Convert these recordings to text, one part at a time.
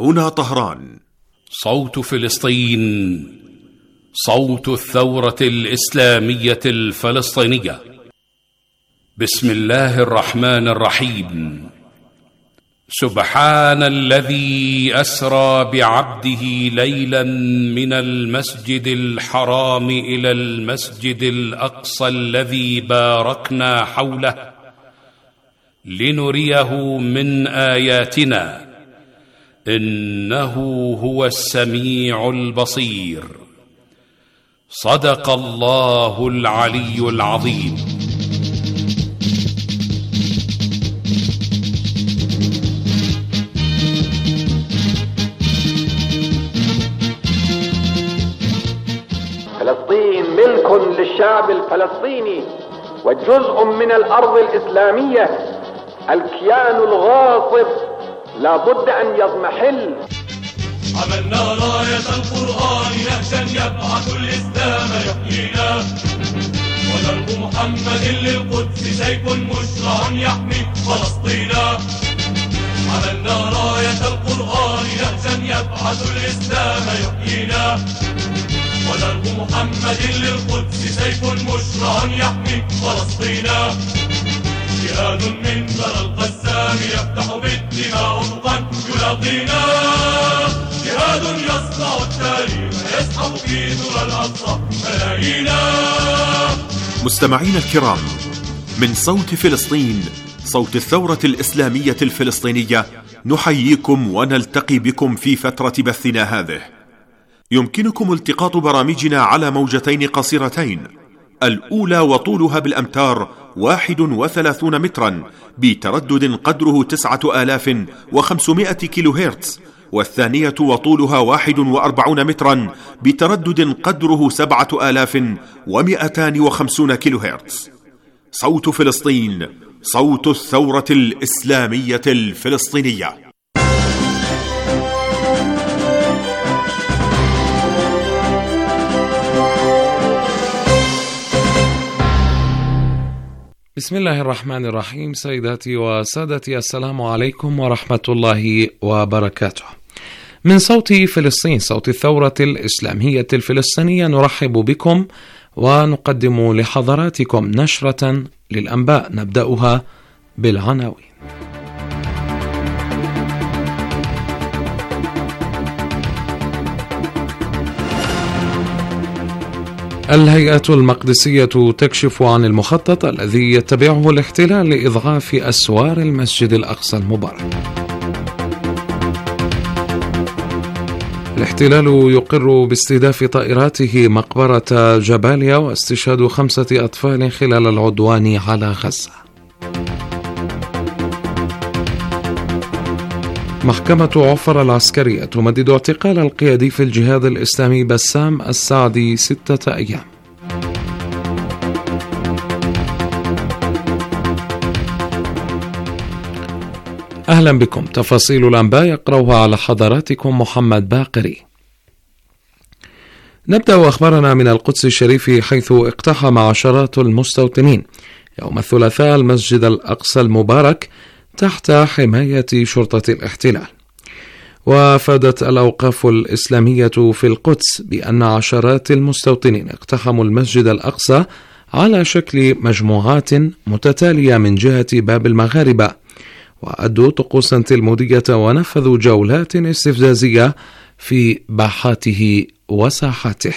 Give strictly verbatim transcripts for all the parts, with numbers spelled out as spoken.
هنا طهران. صوت فلسطين، صوت الثورة الإسلامية الفلسطينية. بسم الله الرحمن الرحيم. سبحان الذي أسرى بعبده ليلا من المسجد الحرام إلى المسجد الأقصى الذي باركنا حوله لنريه من آياتنا إنه هو السميع البصير. صدق الله العلي العظيم. فلسطين ملك للشعب الفلسطيني وجزء من الأرض الإسلامية. الكيان الغاصب لا بد أن يضمحل. عملنا راية القرآن نهجا يبعث الإسلام يحيينا، ودرب محمد للقدس سيف مشرع يحمي فلسطينا. عملنا راية القرآن نهجا يبعث الإسلام يحيينا، ودرب محمد للقدس سيف مشرع يحمي فلسطينا. جهاد من ذرى القسام يفتح بالدماء أفقا يلاقينا، جهاد يصنع التاريخ يسحب في ذرى الأقصى ملايينا. مستمعين الكرام، من صوت فلسطين، صوت الثورة الإسلامية الفلسطينية، نحييكم ونلتقي بكم في فترة بثنا هذه. يمكنكم التقاط برامجنا على موجتين قصيرتين، الأولى وطولها بالأمتار واحد وثلاثون مترا بتردد قدره تسعة آلاف وخمسمائة كيلو هرتز، والثانية وطولها واحد وأربعون مترا بتردد قدره سبعة آلاف ومائتان وخمسون كيلو هرتز. صوت فلسطين، صوت الثورة الإسلامية الفلسطينية. بسم الله الرحمن الرحيم. سيداتي وسادتي، السلام عليكم ورحمة الله وبركاته. من صوت فلسطين، صوت الثورة الإسلامية الفلسطينية، نرحب بكم ونقدم لحضراتكم نشرة للأنباء، نبدأها بالعناوين. الهيئة المقدسية تكشف عن المخطط الذي يتبعه الاحتلال لإضعاف أسوار المسجد الأقصى المبارك. الاحتلال يقر باستهداف طائراته مقبرة جباليا واستشهاد خمسة أطفال خلال العدوان على غزة. محكمة عفر العسكرية تمدد اعتقال القيادي في الجهاد الإسلامي بسام السعدي ستة أيام. أهلا بكم. تفاصيل الأنباء يقرأها على حضراتكم محمد باقري. نبدأ أخبارنا من القدس الشريف، حيث اقتحم عشرات المستوطنين يوم الثلاثاء المسجد الأقصى المبارك تحت حماية شرطة الاحتلال. وافادت الأوقاف الإسلامية في القدس بأن عشرات المستوطنين اقتحموا المسجد الأقصى على شكل مجموعات متتالية من جهة باب المغاربة، وأدوا طقوسا تلمودية ونفذوا جولات استفزازية في باحاته وساحاته.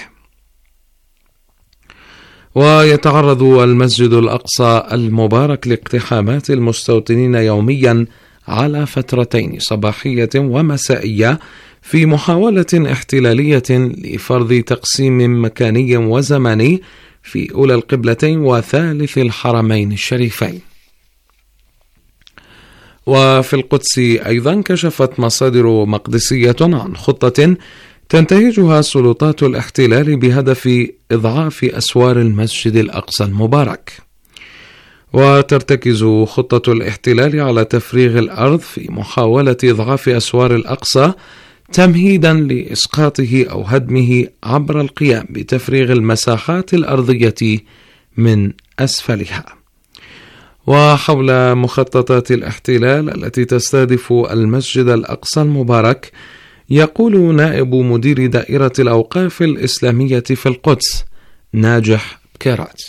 ويتعرض المسجد الأقصى المبارك لاقتحامات المستوطنين يوميا على فترتين صباحية ومسائية في محاولة احتلالية لفرض تقسيم مكاني وزمني في أولى القبلتين وثالث الحرمين الشريفين. وفي القدس أيضا كشفت مصادر مقدسية عن خطة تنتهجها سلطات الاحتلال بهدف إضعاف أسوار المسجد الأقصى المبارك. وترتكز خطة الاحتلال على تفريغ الأرض في محاولة إضعاف أسوار الأقصى تمهيدا لإسقاطه أو هدمه عبر القيام بتفريغ المساحات الأرضية من أسفلها. وحول مخططات الاحتلال التي تستهدف المسجد الأقصى المبارك، يقول نائب مدير دائرة الأوقاف الإسلامية في القدس ناجح بكيرات: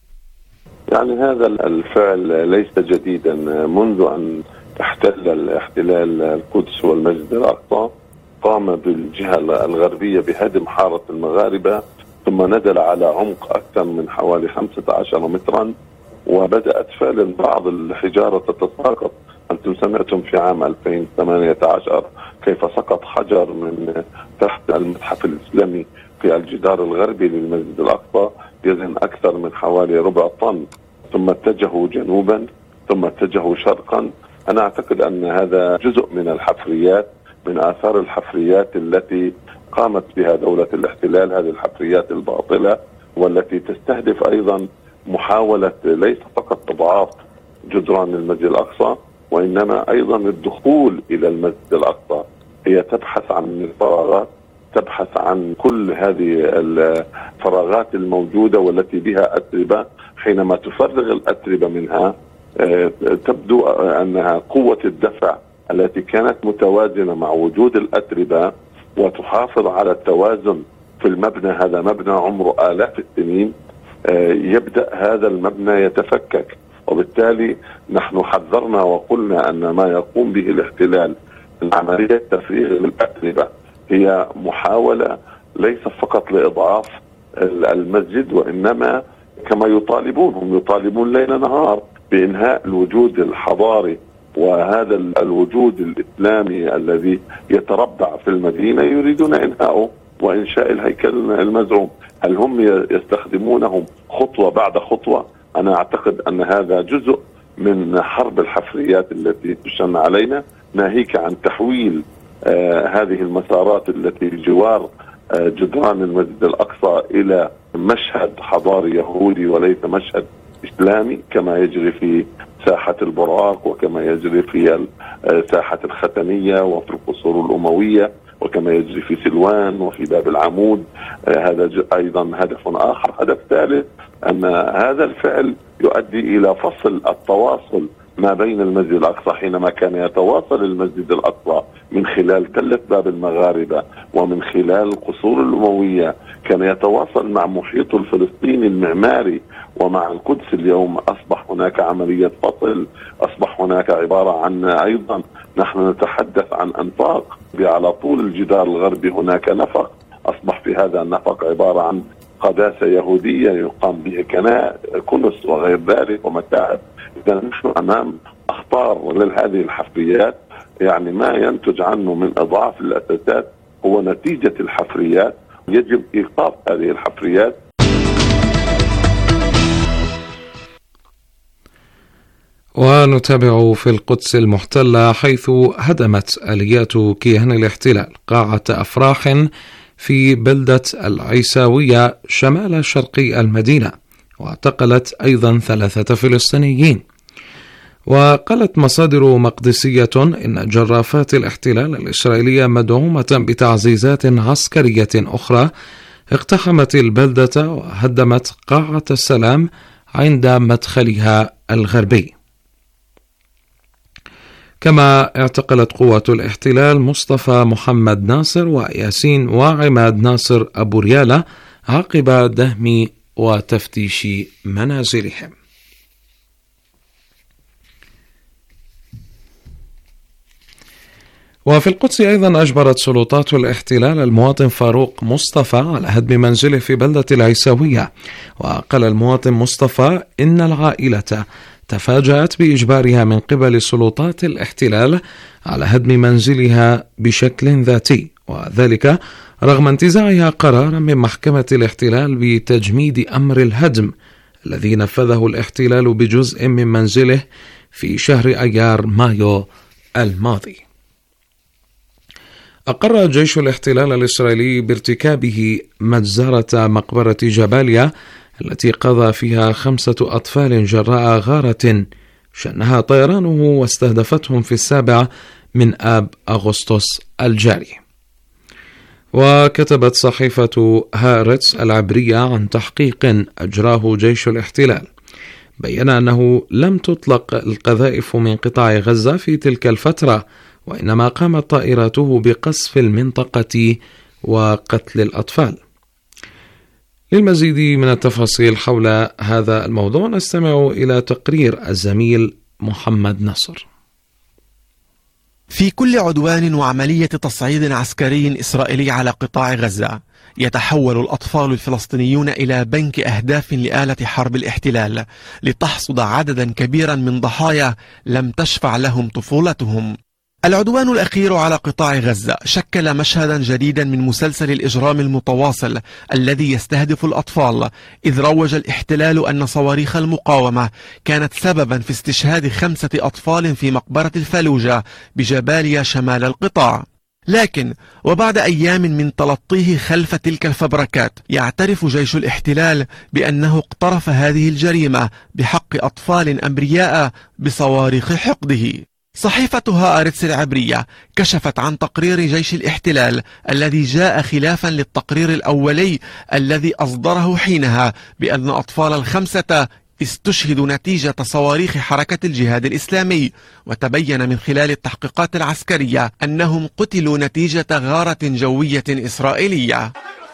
يعني هذا الفعل ليس جديدا، منذ أن احتل الاحتلال القدس والمسجد الأقصى قام بالجهة الغربية بهدم حارة المغاربة، ثم نزل على عمق أكثر من حوالي خمسة عشر مترا، وبدأت فعلا بعض الحجارة تتساقط. أنتم سمعتم في عام ألفين وثمانية عشر كيف سقط حجر من تحت المتحف الإسلامي في الجدار الغربي للمسجد الأقصى يزن أكثر من حوالي ربع طن، ثم اتجهوا جنوبا ثم اتجهوا شرقا. أنا أعتقد أن هذا جزء من الحفريات، من آثار الحفريات التي قامت بها دولة الاحتلال، هذه الحفريات الباطلة والتي تستهدف أيضا محاولة ليس فقط تضعاف جدران المسجد الأقصى، وإنما أيضا الدخول إلى المسجد الأقصى. هي تبحث عن الفراغات، تبحث عن كل هذه الفراغات الموجودة والتي بها أتربة. حينما تفرغ الأتربة منها تبدو أنها قوة الدفع التي كانت متوازنة مع وجود الأتربة وتحافظ على التوازن في المبنى. هذا مبنى عمره آلاف السنين، يبدأ هذا المبنى يتفكك، وبالتالي نحن حذرنا وقلنا أن ما يقوم به الاحتلال من عملية تفريغ الأتربة هي محاولة ليس فقط لإضعاف المسجد، وإنما كما يطالبون، هم يطالبون ليل نهار بإنهاء الوجود الحضاري وهذا الوجود الإسلامي الذي يتربع في المدينة، يريدون إنهاؤه وإنشاء الهيكل المزعوم. هل هم يستخدمونهم خطوة بعد خطوة؟ أنا أعتقد أن هذا جزء من حرب الحفريات التي تشن علينا، ناهيك عن تحويل آه هذه المسارات التي بجوار آه جدران المسجد الأقصى إلى مشهد حضاري يهودي وليس مشهد إسلامي، كما يجري في ساحة البراق وكما يجري في ساحة الختمية وفي القصور الأموية وكما يجري في سلوان وفي باب العمود. هذا أيضا هدف آخر. هدف ثالث أن هذا الفعل يؤدي إلى فصل التواصل ما بين المسجد الأقصى. حينما كان يتواصل المسجد الأقصى من خلال تلة باب المغاربة ومن خلال القصور الأموية، كان يتواصل مع محيط الفلسطيني المعماري ومع القدس. اليوم أصبح هناك عملية فصل، أصبح هناك عبارة عن أيضا نحن نتحدث عن أنفاق على طول الجدار الغربي، هناك نفق أصبح في هذا النفق عبارة عن قداسة يهودية يقام به كنس وغير ذلك ومتاحف. إذا نحن أمام أخطار لهذه الحفريات، يعني ما ينتج عنه من إضعاف الأساسات هو نتيجة الحفريات. يجب إيقاف هذه الحفريات. ونتابع في القدس المحتلة، حيث هدمت آليات كيان الاحتلال قاعة أفراح في بلدة العيساوية شمال شرقي المدينة، واعتقلت أيضا ثلاثة فلسطينيين. وقالت مصادر مقدسية إن جرافات الاحتلال الإسرائيلية مدعومة بتعزيزات عسكرية أخرى اقتحمت البلدة وهدمت قاعة السلام عند مدخلها الغربي. كما اعتقلت قوات الاحتلال مصطفى محمد ناصر وياسين وعماد ناصر أبو ريالة عقب دهم وتفتيش منازلهم. وفي القدس أيضا أجبرت سلطات الاحتلال المواطن فاروق مصطفى على هدم منزله في بلدة العيساوية. وقال المواطن مصطفى إن العائلة تفاجأت بإجبارها من قبل سلطات الاحتلال على هدم منزلها بشكل ذاتي، وذلك رغم انتزاعها قرارا من محكمة الاحتلال بتجميد أمر الهدم الذي نفذه الاحتلال بجزء من منزله في شهر أيار مايو الماضي. أقر جيش الاحتلال الإسرائيلي بارتكابه مجزرة مقبرة جباليا التي قضى فيها خمسة أطفال جراء غارة شنها طيرانه واستهدفتهم في السابع من آب أغسطس الجاري. وكتبت صحيفة هارتس العبرية عن تحقيق أجراه جيش الاحتلال، بيّن أنه لم تطلق القذائف من قطاع غزة في تلك الفترة، وإنما قامت طائراته بقصف المنطقة وقتل الأطفال. للمزيد من التفاصيل حول هذا الموضوع نستمع إلى تقرير الزميل محمد نصر. في كل عدوان وعملية تصعيد عسكري إسرائيلي على قطاع غزة يتحول الأطفال الفلسطينيون إلى بنك أهداف لآلة حرب الاحتلال لتحصد عددا كبيرا من ضحايا لم تشفع لهم طفولتهم. العدوان الأخير على قطاع غزة شكل مشهدا جديدا من مسلسل الإجرام المتواصل الذي يستهدف الأطفال، إذ روج الاحتلال أن صواريخ المقاومة كانت سببا في استشهاد خمسة أطفال في مقبرة الفلوجة بجباليا شمال القطاع. لكن وبعد أيام من تلطيه خلف تلك الفبركات يعترف جيش الاحتلال بأنه اقترف هذه الجريمة بحق أطفال أنبرياء بصواريخ حقده. صحيفة هآرتس العبرية كشفت عن تقرير جيش الاحتلال الذي جاء خلافا للتقرير الأولي الذي أصدره حينها بأن أطفال الخمسة استشهدوا نتيجة صواريخ حركة الجهاد الإسلامي، وتبين من خلال التحقيقات العسكرية أنهم قتلوا نتيجة غارة جوية إسرائيلية.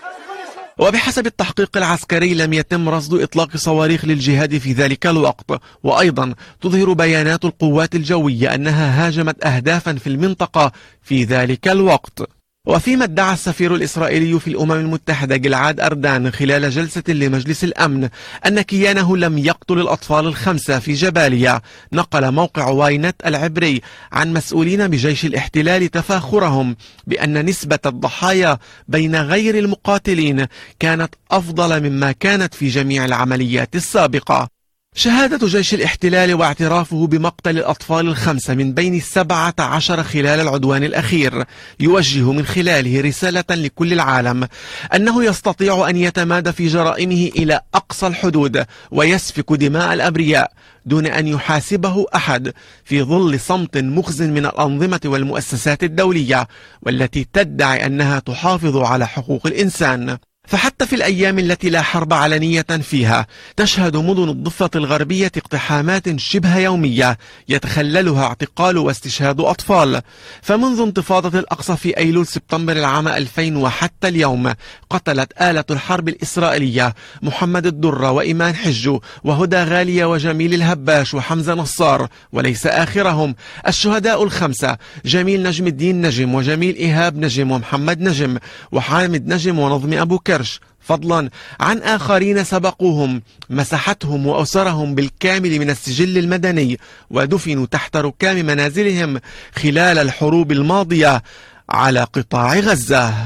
وبحسب التحقيق العسكري لم يتم رصد إطلاق صواريخ للجهاد في ذلك الوقت، وأيضا تظهر بيانات القوات الجوية أنها هاجمت أهدافا في المنطقة في ذلك الوقت. وفيما ادعى السفير الإسرائيلي في الأمم المتحدة جلعاد أردان خلال جلسة لمجلس الأمن أن كيانه لم يقتل الأطفال الخمسة في جباليا، نقل موقع واينت العبري عن مسؤولين بجيش الاحتلال تفاخرهم بأن نسبة الضحايا بين غير المقاتلين كانت أفضل مما كانت في جميع العمليات السابقة. شهادة جيش الاحتلال واعترافه بمقتل الأطفال الخمسة من بين السبعة عشر خلال العدوان الأخير يوجه من خلاله رسالة لكل العالم أنه يستطيع أن يتمادى في جرائمه إلى أقصى الحدود ويسفك دماء الأبرياء دون أن يحاسبه أحد، في ظل صمت مخزن من الأنظمة والمؤسسات الدولية والتي تدعي أنها تحافظ على حقوق الإنسان. فحتى في الأيام التي لا حرب علنية فيها تشهد مدن الضفة الغربية اقتحامات شبه يومية يتخللها اعتقال واستشهاد أطفال. فمنذ انتفاضة الأقصى في أيلول سبتمبر العام ألفين وحتى اليوم قتلت آلة الحرب الإسرائيلية محمد الدرة وإيمان حجو وهدى غالية وجميل الهباش وحمزة نصار، وليس آخرهم الشهداء الخمسة جميل نجم الدين نجم وجميل إيهاب نجم ومحمد نجم وحامد نجم ونظم أبو كرش، فضلا عن آخرين سبقوهم مسحتهم وأسرهم بالكامل من السجل المدني ودفنوا تحت ركام منازلهم خلال الحروب الماضية على قطاع غزة.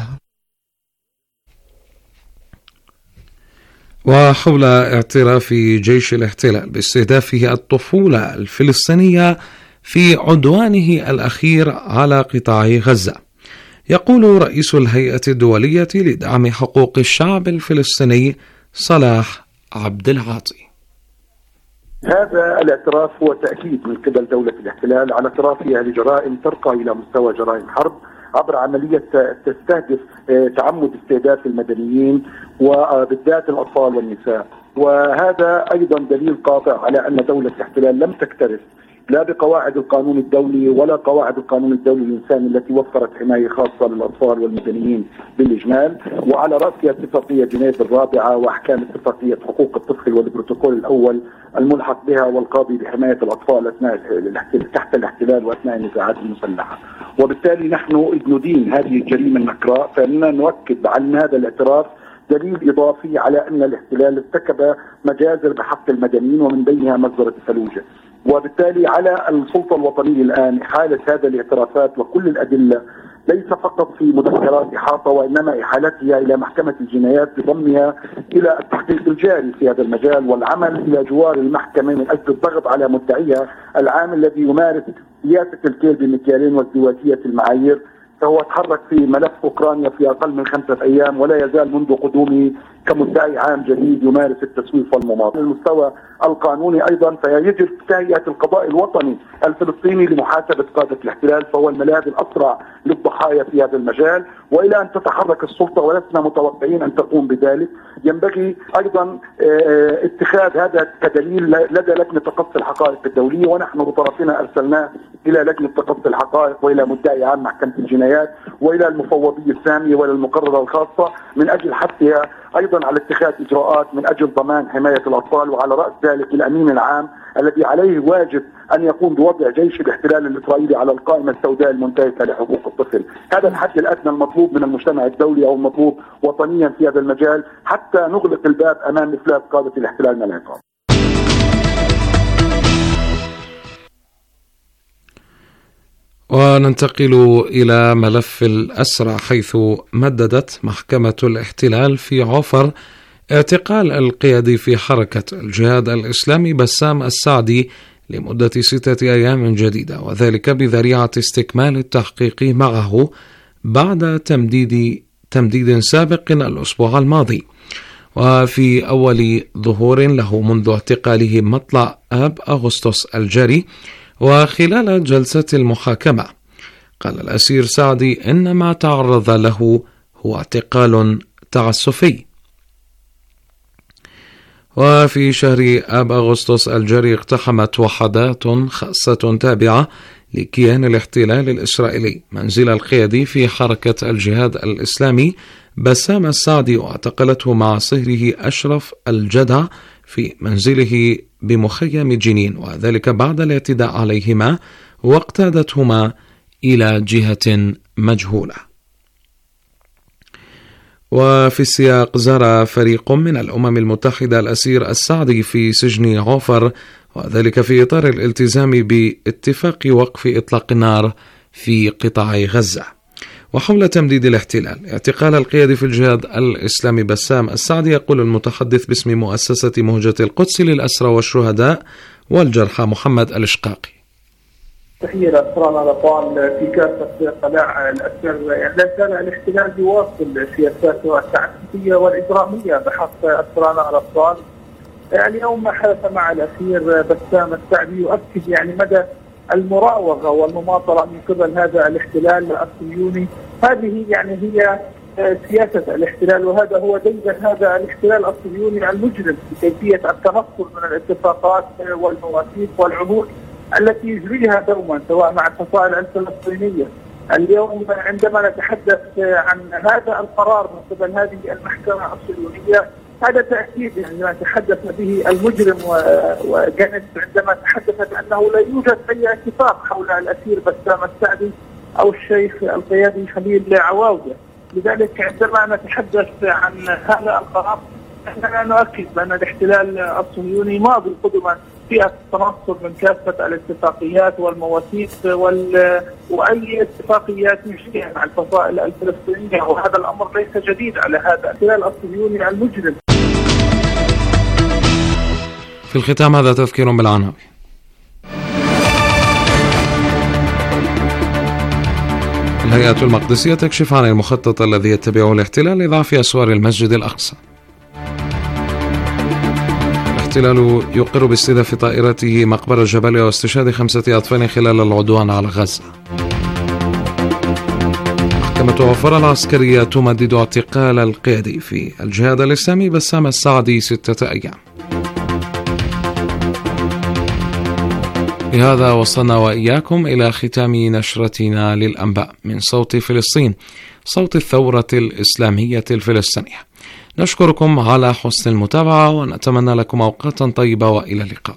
وحول اعتراف جيش الاحتلال باستهدافه الطفولة الفلسطينية في عدوانه الأخير على قطاع غزة، يقول رئيس الهيئة الدولية لدعم حقوق الشعب الفلسطيني صلاح عبد العاطي. هذا الاعتراف هو تأكيد من قبل دولة الاحتلال على اعترافها لجرائم ترقى إلى مستوى جرائم حرب عبر عملية تستهدف تعمد استهداف المدنيين وبالذات الأطفال والنساء. وهذا أيضا دليل قاطع على أن دولة الاحتلال لم تكترث لا بقواعد القانون الدولي ولا قواعد القانون الدولي الإنساني التي وفرت حماية خاصة للأطفال والمدنيين بالإجمال، وعلى رأسها اتفاقية جنيف الرابعة وأحكام اتفاقية حقوق الطفل والبروتوكول الأول الملحق بها والقاضي بحماية الأطفال أثناء تحت الاحتلال وأثناء النزاعات المسلحة. وبالتالي نحن إذ ندين هذه الجريمة النكراء فإننا نؤكد على أن هذا الاعتراف دليل إضافي على أن الاحتلال ارتكب مجازر بحق المدنيين ومن بينها مجزرة الفلوجة. وبالتالي على السلطة الوطنية الآن إحالة هذا الاعترافات وكل الأدلة ليس فقط في مذكرات إحاطة وإنما إحالتها إلى محكمة الجنايات بضمها إلى التحقيق الجاري في هذا المجال والعمل إلى جوار المحكمة من أجل الضغط على مدعيها العام الذي يمارس سياسة الكيل بمكيالين وازدواجية المعايير. فهو تحرك في ملف أوكرانيا في أقل من خمسة أيام ولا يزال منذ قدومه كمدعي عام جديد يمارس التسويف والمماطلة. على المستوى القانوني أيضا فيجب تهيئة القضاء الوطني الفلسطيني لمحاسبة قادة الاحتلال، فهو الملاذ الأسرع للضحايا في هذا المجال. وإلى أن تتحرك السلطة، ولسنا متوقعين أن تقوم بذلك. ينبغي أيضا اتخاذ هذا كدليل لدى لجنة تقصي الحقائق الدولية، ونحن بطرفنا أرسلناه إلى لجنة تقصي الحقائق وإلى مدعي عام محكمة الجنايات وإلى المفوضية السامية وإلى المقررة الخاصة من أجل حثها أيضا على اتخاذ إجراءات من أجل ضمان حماية الأطفال، وعلى رأس ذلك الأمين العام الذي عليه واجب أن يقوم بوضع جيش الاحتلال الإسرائيلي على القائمة السوداء المنتهكة لحقوق الطفل. هذا الحد الأدنى المطلوب من المجتمع الدولي أو المطلوب وطنيا في هذا المجال حتى نغلق الباب أمام إفلات قادة الاحتلال من العقاب. وننتقل إلى ملف الأسرى، حيث مددت محكمة الاحتلال في عوفر اعتقال القيادي في حركة الجهاد الإسلامي بسام السعدي لمدة ستة أيام جديدة، وذلك بذريعة استكمال التحقيق معه بعد تمديد تمديد سابق الأسبوع الماضي. وفي أول ظهور له منذ اعتقاله مطلع آب أغسطس الجاري، وخلال جلسة المحاكمة قال الأسير سعدي إن ما تعرض له هو اعتقال تعسفي. وفي شهر آب أغسطس الجاري اقتحمت وحدات خاصة تابعة لكيان الاحتلال الإسرائيلي منزل القيادي في حركة الجهاد الإسلامي بسام السعدي، واعتقلته مع صهره أشرف الجدع في منزله بمخيم جنين، وذلك بعد الاعتداء عليهما واقتادتهما إلى جهة مجهولة. وفي السياق زار فريق من الأمم المتحدة الأسير السعدي في سجن عوفر، وذلك في إطار الالتزام باتفاق وقف إطلاق النار في قطاع غزة. وحول تمديد الاحتلال اعتقال القيادي في الجهاد الإسلامي بسام السعدي، يقول المتحدث باسم مؤسسة مهجة القدس للأسرى والشهداء والجرحى محمد الإشقاقي. تحية لأسرانا الأطفال في كافة قلاع الأسر. يعني لا زال الاحتلال يواصل سياساته التعسفية والإجرامية بحق أسرانا الأطفال. يعني اليوم ما حدث مع الأسير بسام السعدي يؤكد يعني مدى المراوغة والمماطلة من قبل هذا الاحتلال الصهيوني. هذه يعني هي سياسة الاحتلال، وهذا هو ديدن هذا الاحتلال الصهيوني المجرم في كيفية التنصل من الاتفاقات والمواثيق والعهود التي يجريها دوما سواء مع الفصائل الفلسطينية. اليوم عندما نتحدث عن هذا القرار من قبل هذه المحكمة الصهيونية، هذا تأكيد يعني ما تحدث به المجرم وجنس عندما تحدث بأنه لا يوجد أي اتفاق حول الأسير بسام السعدي أو الشيخ القيادي خليل عواوده. لذلك عندما نتحدث عن هذا القرار أننا نؤكد بأن الاحتلال الصهيوني ماضي قدما في التنصل من كافة الاتفاقيات والمواثيق وال... وأي اتفاقيات يجريها مع الفصائل الفلسطينية، وهذا الأمر ليس جديد على هذا الاحتلال الصهيوني المجرم. في الختام هذا تذكير بالعناوين. الهيئة المقدسية تكشف عن المخطط الذي يتبعه الاحتلال لضعف أسوار المسجد الأقصى. الاحتلال يقر باستهداف طائرته مقبرة جباليا واستشهاد خمسة أطفال خلال العدوان على غزة. محكمة عوفر العسكرية تمدد اعتقال القيادي في الجهاد الإسلامي بسام السعدي ستة أيام. بهذا وصلنا وإياكم إلى ختام نشرتنا للأنباء من صوت فلسطين، صوت الثورة الإسلامية الفلسطينية. نشكركم على حسن المتابعة ونتمنى لكم أوقاتا طيبة وإلى اللقاء.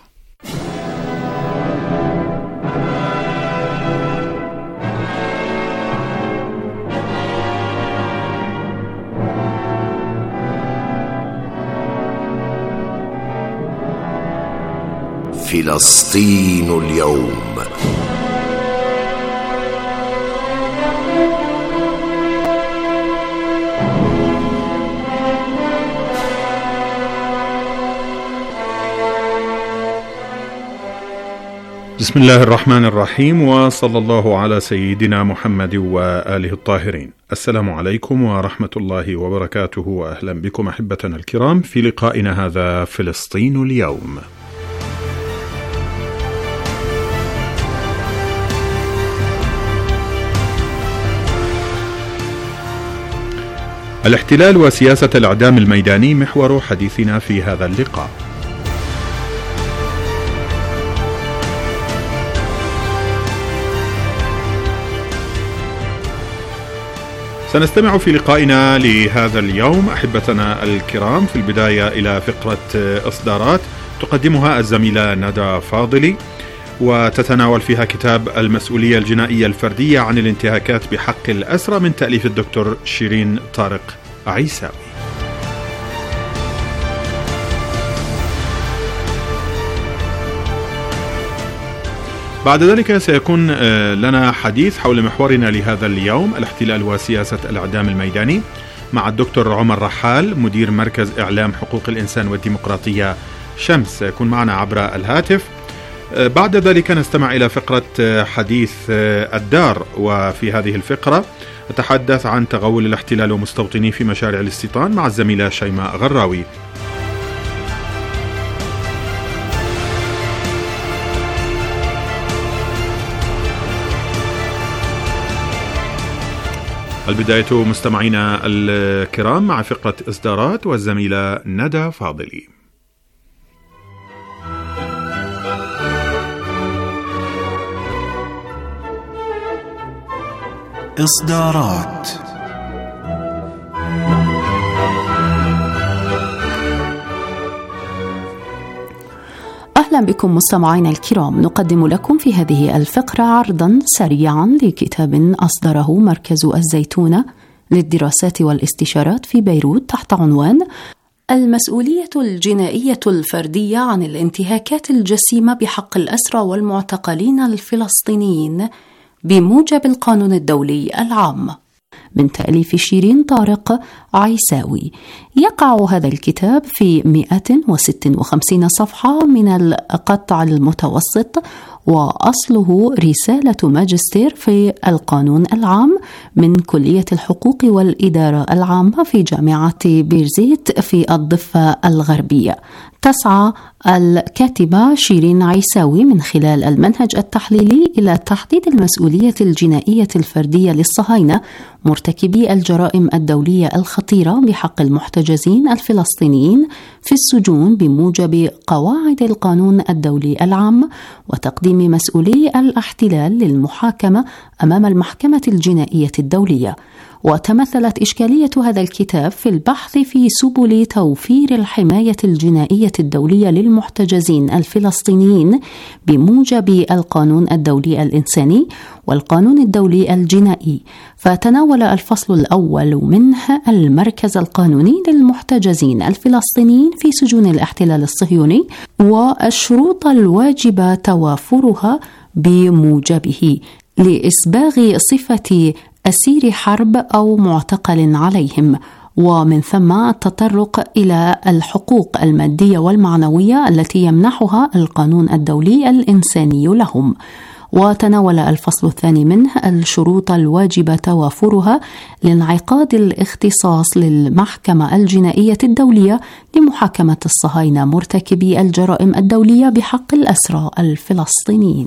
فلسطين اليوم. بسم الله الرحمن الرحيم، وصلى الله على سيدنا محمد وآله الطاهرين. السلام عليكم ورحمة الله وبركاته، وأهلا بكم أحبتنا الكرام في لقائنا هذا فلسطين اليوم. الاحتلال وسياسة الإعدام الميداني محور حديثنا في هذا اللقاء. سنستمع في لقائنا لهذا اليوم أحبتنا الكرام في البداية إلى فقرة إصدارات تقدمها الزميلة ندى فاضلي، وتتناول فيها كتاب المسؤولية الجنائية الفردية عن الانتهاكات بحق الأسرى من تأليف الدكتور شيرين طارق عيساوي. بعد ذلك سيكون لنا حديث حول محورنا لهذا اليوم، الاحتلال وسياسة الإعدام الميداني، مع الدكتور عمر رحال مدير مركز إعلام حقوق الإنسان والديمقراطية شمس، سيكون معنا عبر الهاتف. بعد ذلك نستمع إلى فقرة حديث الدار، وفي هذه الفقرة نتحدث عن تغول الاحتلال ومستوطنيه في مشاريع الاستيطان مع الزميلة شيماء غراوي. البداية مستمعينا الكرام مع فقرة إصدارات والزميلة ندى فاضلي. إصدارات. أهلا بكم مستمعينا الكرام، نقدم لكم في هذه الفقرة عرضا سريعا لكتاب أصدره مركز الزيتونة للدراسات والاستشارات في بيروت تحت عنوان المسؤولية الجنائية الفردية عن الانتهاكات الجسيمة بحق الأسرى والمعتقلين الفلسطينيين بموجب القانون الدولي العام، من تأليف شيرين طارق عيساوي. يقع هذا الكتاب في مئة وستة وخمسين صفحة من القطع المتوسط، وأصله رسالة ماجستير في القانون العام من كلية الحقوق والإدارة العامة في جامعة بيرزيت في الضفة الغربية. تسعى الكاتبة شيرين عيساوي من خلال المنهج التحليلي إلى تحديد المسؤولية الجنائية الفردية للصهاينة مرتكبي الجرائم الدولية الخطيرة بحق المحتجزين الفلسطينيين في السجون بموجب قواعد القانون الدولي العام، وتقديم مسؤولي الاحتلال للمحاكمة أمام المحكمة الجنائية الدولية. وتمثلت إشكالية هذا الكتاب في البحث في سبل توفير الحماية الجنائية الدولية للمحتجزين الفلسطينيين بموجب القانون الدولي الإنساني والقانون الدولي الجنائي. فتناول الفصل الأول منه المركز القانوني للمحتجزين الفلسطينيين في سجون الاحتلال الصهيوني والشروط الواجب توافرها بموجبه لإسباغ صفة أسير حرب أو معتقل عليهم، ومن ثم التطرق إلى الحقوق المادية والمعنوية التي يمنحها القانون الدولي الإنساني لهم. وتناول الفصل الثاني منه الشروط الواجب توافرها لانعقاد الاختصاص للمحكمة الجنائية الدولية لمحاكمة الصهاينة مرتكبي الجرائم الدولية بحق الأسرى الفلسطينيين.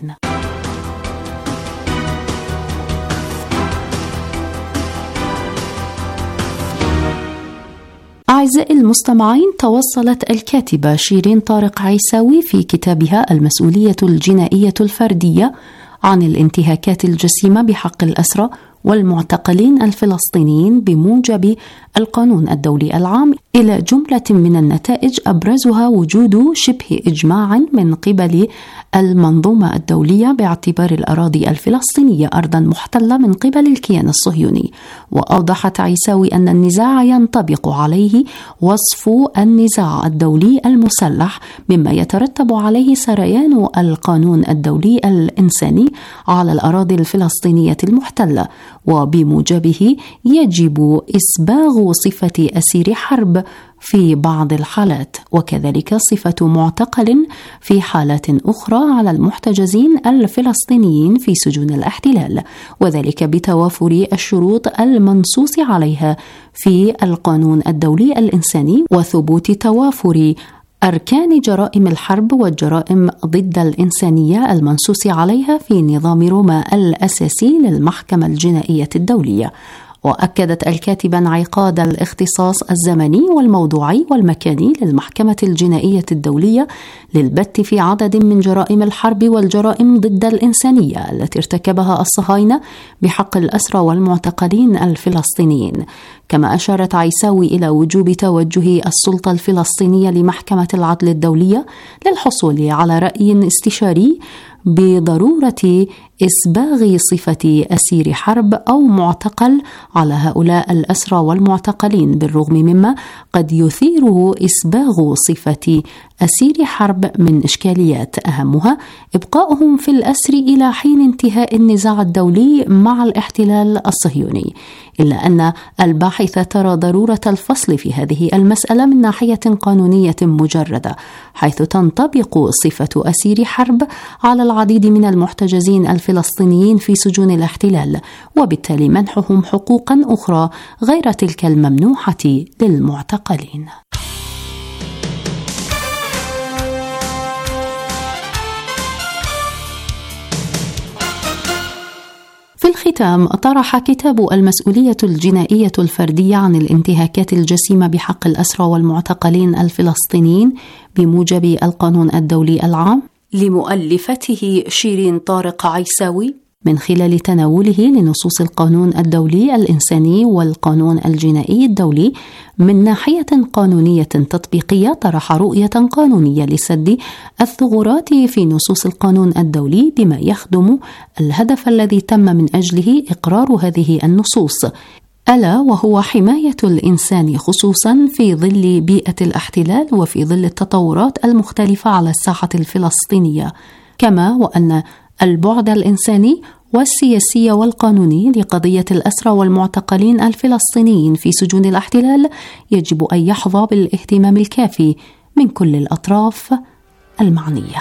أعزائي المستمعين، توصلت الكاتبة شيرين طارق عيساوي في كتابها المسؤولية الجنائية الفردية عن الانتهاكات الجسيمة بحق الأسرى والمعتقلين الفلسطينيين بموجب القانون الدولي العام إلى جملة من النتائج أبرزها وجود شبه إجماع من قبل المنظومة الدولية باعتبار الأراضي الفلسطينية أرضا محتلة من قبل الكيان الصهيوني. وأوضحت عيساوي أن النزاع ينطبق عليه وصف النزاع الدولي المسلح، مما يترتب عليه سريان القانون الدولي الإنساني على الأراضي الفلسطينية المحتلة، وبموجبه يجب إسباغ صفة أسير حرب في بعض الحالات، وكذلك صفة معتقل في حالات أخرى على المحتجزين الفلسطينيين في سجون الاحتلال، وذلك بتوافر الشروط المنصوص عليها في القانون الدولي الإنساني وثبوت توافر أركان جرائم الحرب والجرائم ضد الإنسانية المنصوص عليها في نظام روما الأساسي للمحكمة الجنائية الدولية. وأكدت الكاتبة انعقاد الاختصاص الزمني والموضوعي والمكاني للمحكمة الجنائية الدولية للبت في عدد من جرائم الحرب والجرائم ضد الإنسانية التي ارتكبها الصهاينة بحق الأسرى والمعتقلين الفلسطينيين. كما أشارت عيساوي إلى وجوب توجه السلطة الفلسطينية لمحكمة العدل الدولية للحصول على رأي استشاري بضرورة إسباغ صفة أسير حرب أو معتقل على هؤلاء الأسرى والمعتقلين، بالرغم مما قد يثيره إسباغ صفة أسير حرب من إشكاليات، أهمها إبقاؤهم في الأسر إلى حين انتهاء النزاع الدولي مع الاحتلال الصهيوني. إلا أن الباحثة ترى ضرورة الفصل في هذه المسألة من ناحية قانونية مجردة، حيث تنطبق صفة أسير حرب على العديد من المحتجزين الفلسطينيين في سجون الاحتلال، وبالتالي منحهم حقوقا أخرى غير تلك الممنوحة للمعتقلين. في الختام، طرح كتاب المسؤولية الجنائية الفردية عن الانتهاكات الجسيمة بحق الأسرى والمعتقلين الفلسطينيين بموجب القانون الدولي العام لمؤلفته شيرين طارق عيساوي من خلال تناوله لنصوص القانون الدولي الإنساني والقانون الجنائي الدولي من ناحية قانونية تطبيقية. طرح رؤية قانونية لسد الثغرات في نصوص القانون الدولي بما يخدم الهدف الذي تم من أجله إقرار هذه النصوص، ألا وهو حماية الإنسان خصوصا في ظل بيئة الاحتلال وفي ظل التطورات المختلفة على الساحة الفلسطينية، كما وأن البعد الإنساني والسياسي والقانوني لقضية الأسرى والمعتقلين الفلسطينيين في سجون الاحتلال يجب أن يحظى بالاهتمام الكافي من كل الأطراف المعنية.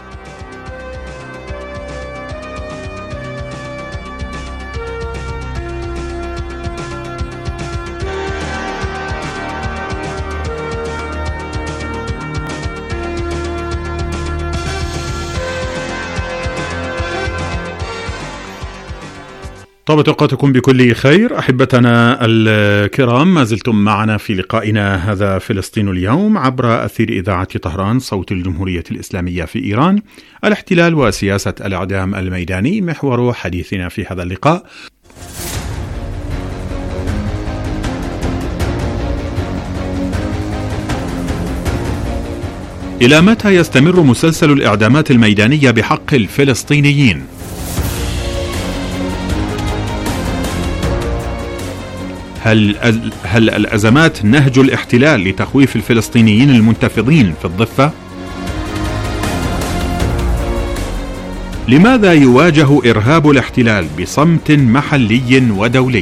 طابت أوقاتكم بكل خير أحبتنا الكرام، ما زلتم معنا في لقائنا هذا فلسطين اليوم عبر أثير إذاعة طهران صوت الجمهورية الإسلامية في إيران. الاحتلال وسياسة الإعدام الميداني محور حديثنا في هذا اللقاء. إلى متى يستمر مسلسل الإعدامات الميدانية بحق الفلسطينيين؟ هل هل الأزمات نهج الاحتلال لتخويف الفلسطينيين المنتفضين في الضفة؟ لماذا يواجه إرهاب الاحتلال بصمت محلي ودولي؟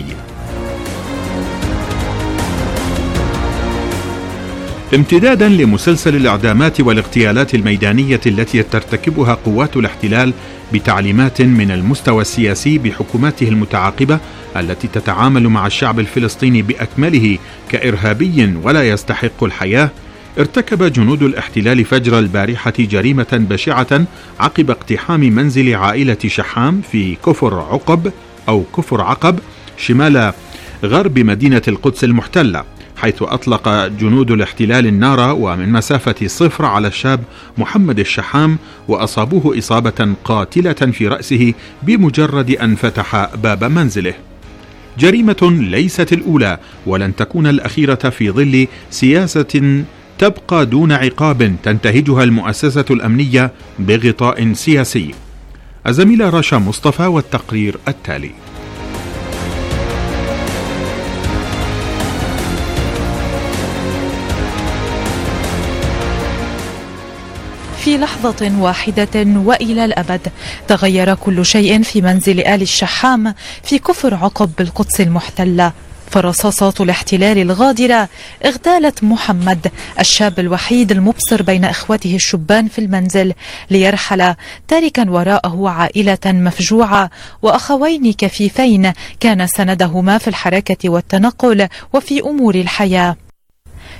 امتدادا لمسلسل الإعدامات والاغتيالات الميدانية التي ترتكبها قوات الاحتلال بتعليمات من المستوى السياسي بحكوماته المتعاقبة التي تتعامل مع الشعب الفلسطيني بأكمله كإرهابي ولا يستحق الحياة، ارتكب جنود الاحتلال فجر البارحة جريمة بشعة عقب اقتحام منزل عائلة شحام في كفر عقب أو كفر عقب شمال غرب مدينة القدس المحتلة، حيث أطلق جنود الاحتلال النار ومن مسافة صفر على الشاب محمد الشحام وأصابوه إصابة قاتلة في رأسه بمجرد أن فتح باب منزله. جريمة ليست الأولى ولن تكون الأخيرة في ظل سياسة تبقى دون عقاب تنتهجها المؤسسة الأمنية بغطاء سياسي. الزميلة رشا مصطفى والتقرير التالي. في لحظة واحدة وإلى الأبد تغير كل شيء في منزل آل الشحام في كفر عقب بالقدس المحتلة، فرصاصات الاحتلال الغادرة اغتالت محمد الشاب الوحيد المبصر بين إخوته الشبان في المنزل ليرحل تاركا وراءه عائلة مفجوعة وأخوين كفيفين كان سندهما في الحركة والتنقل وفي أمور الحياة.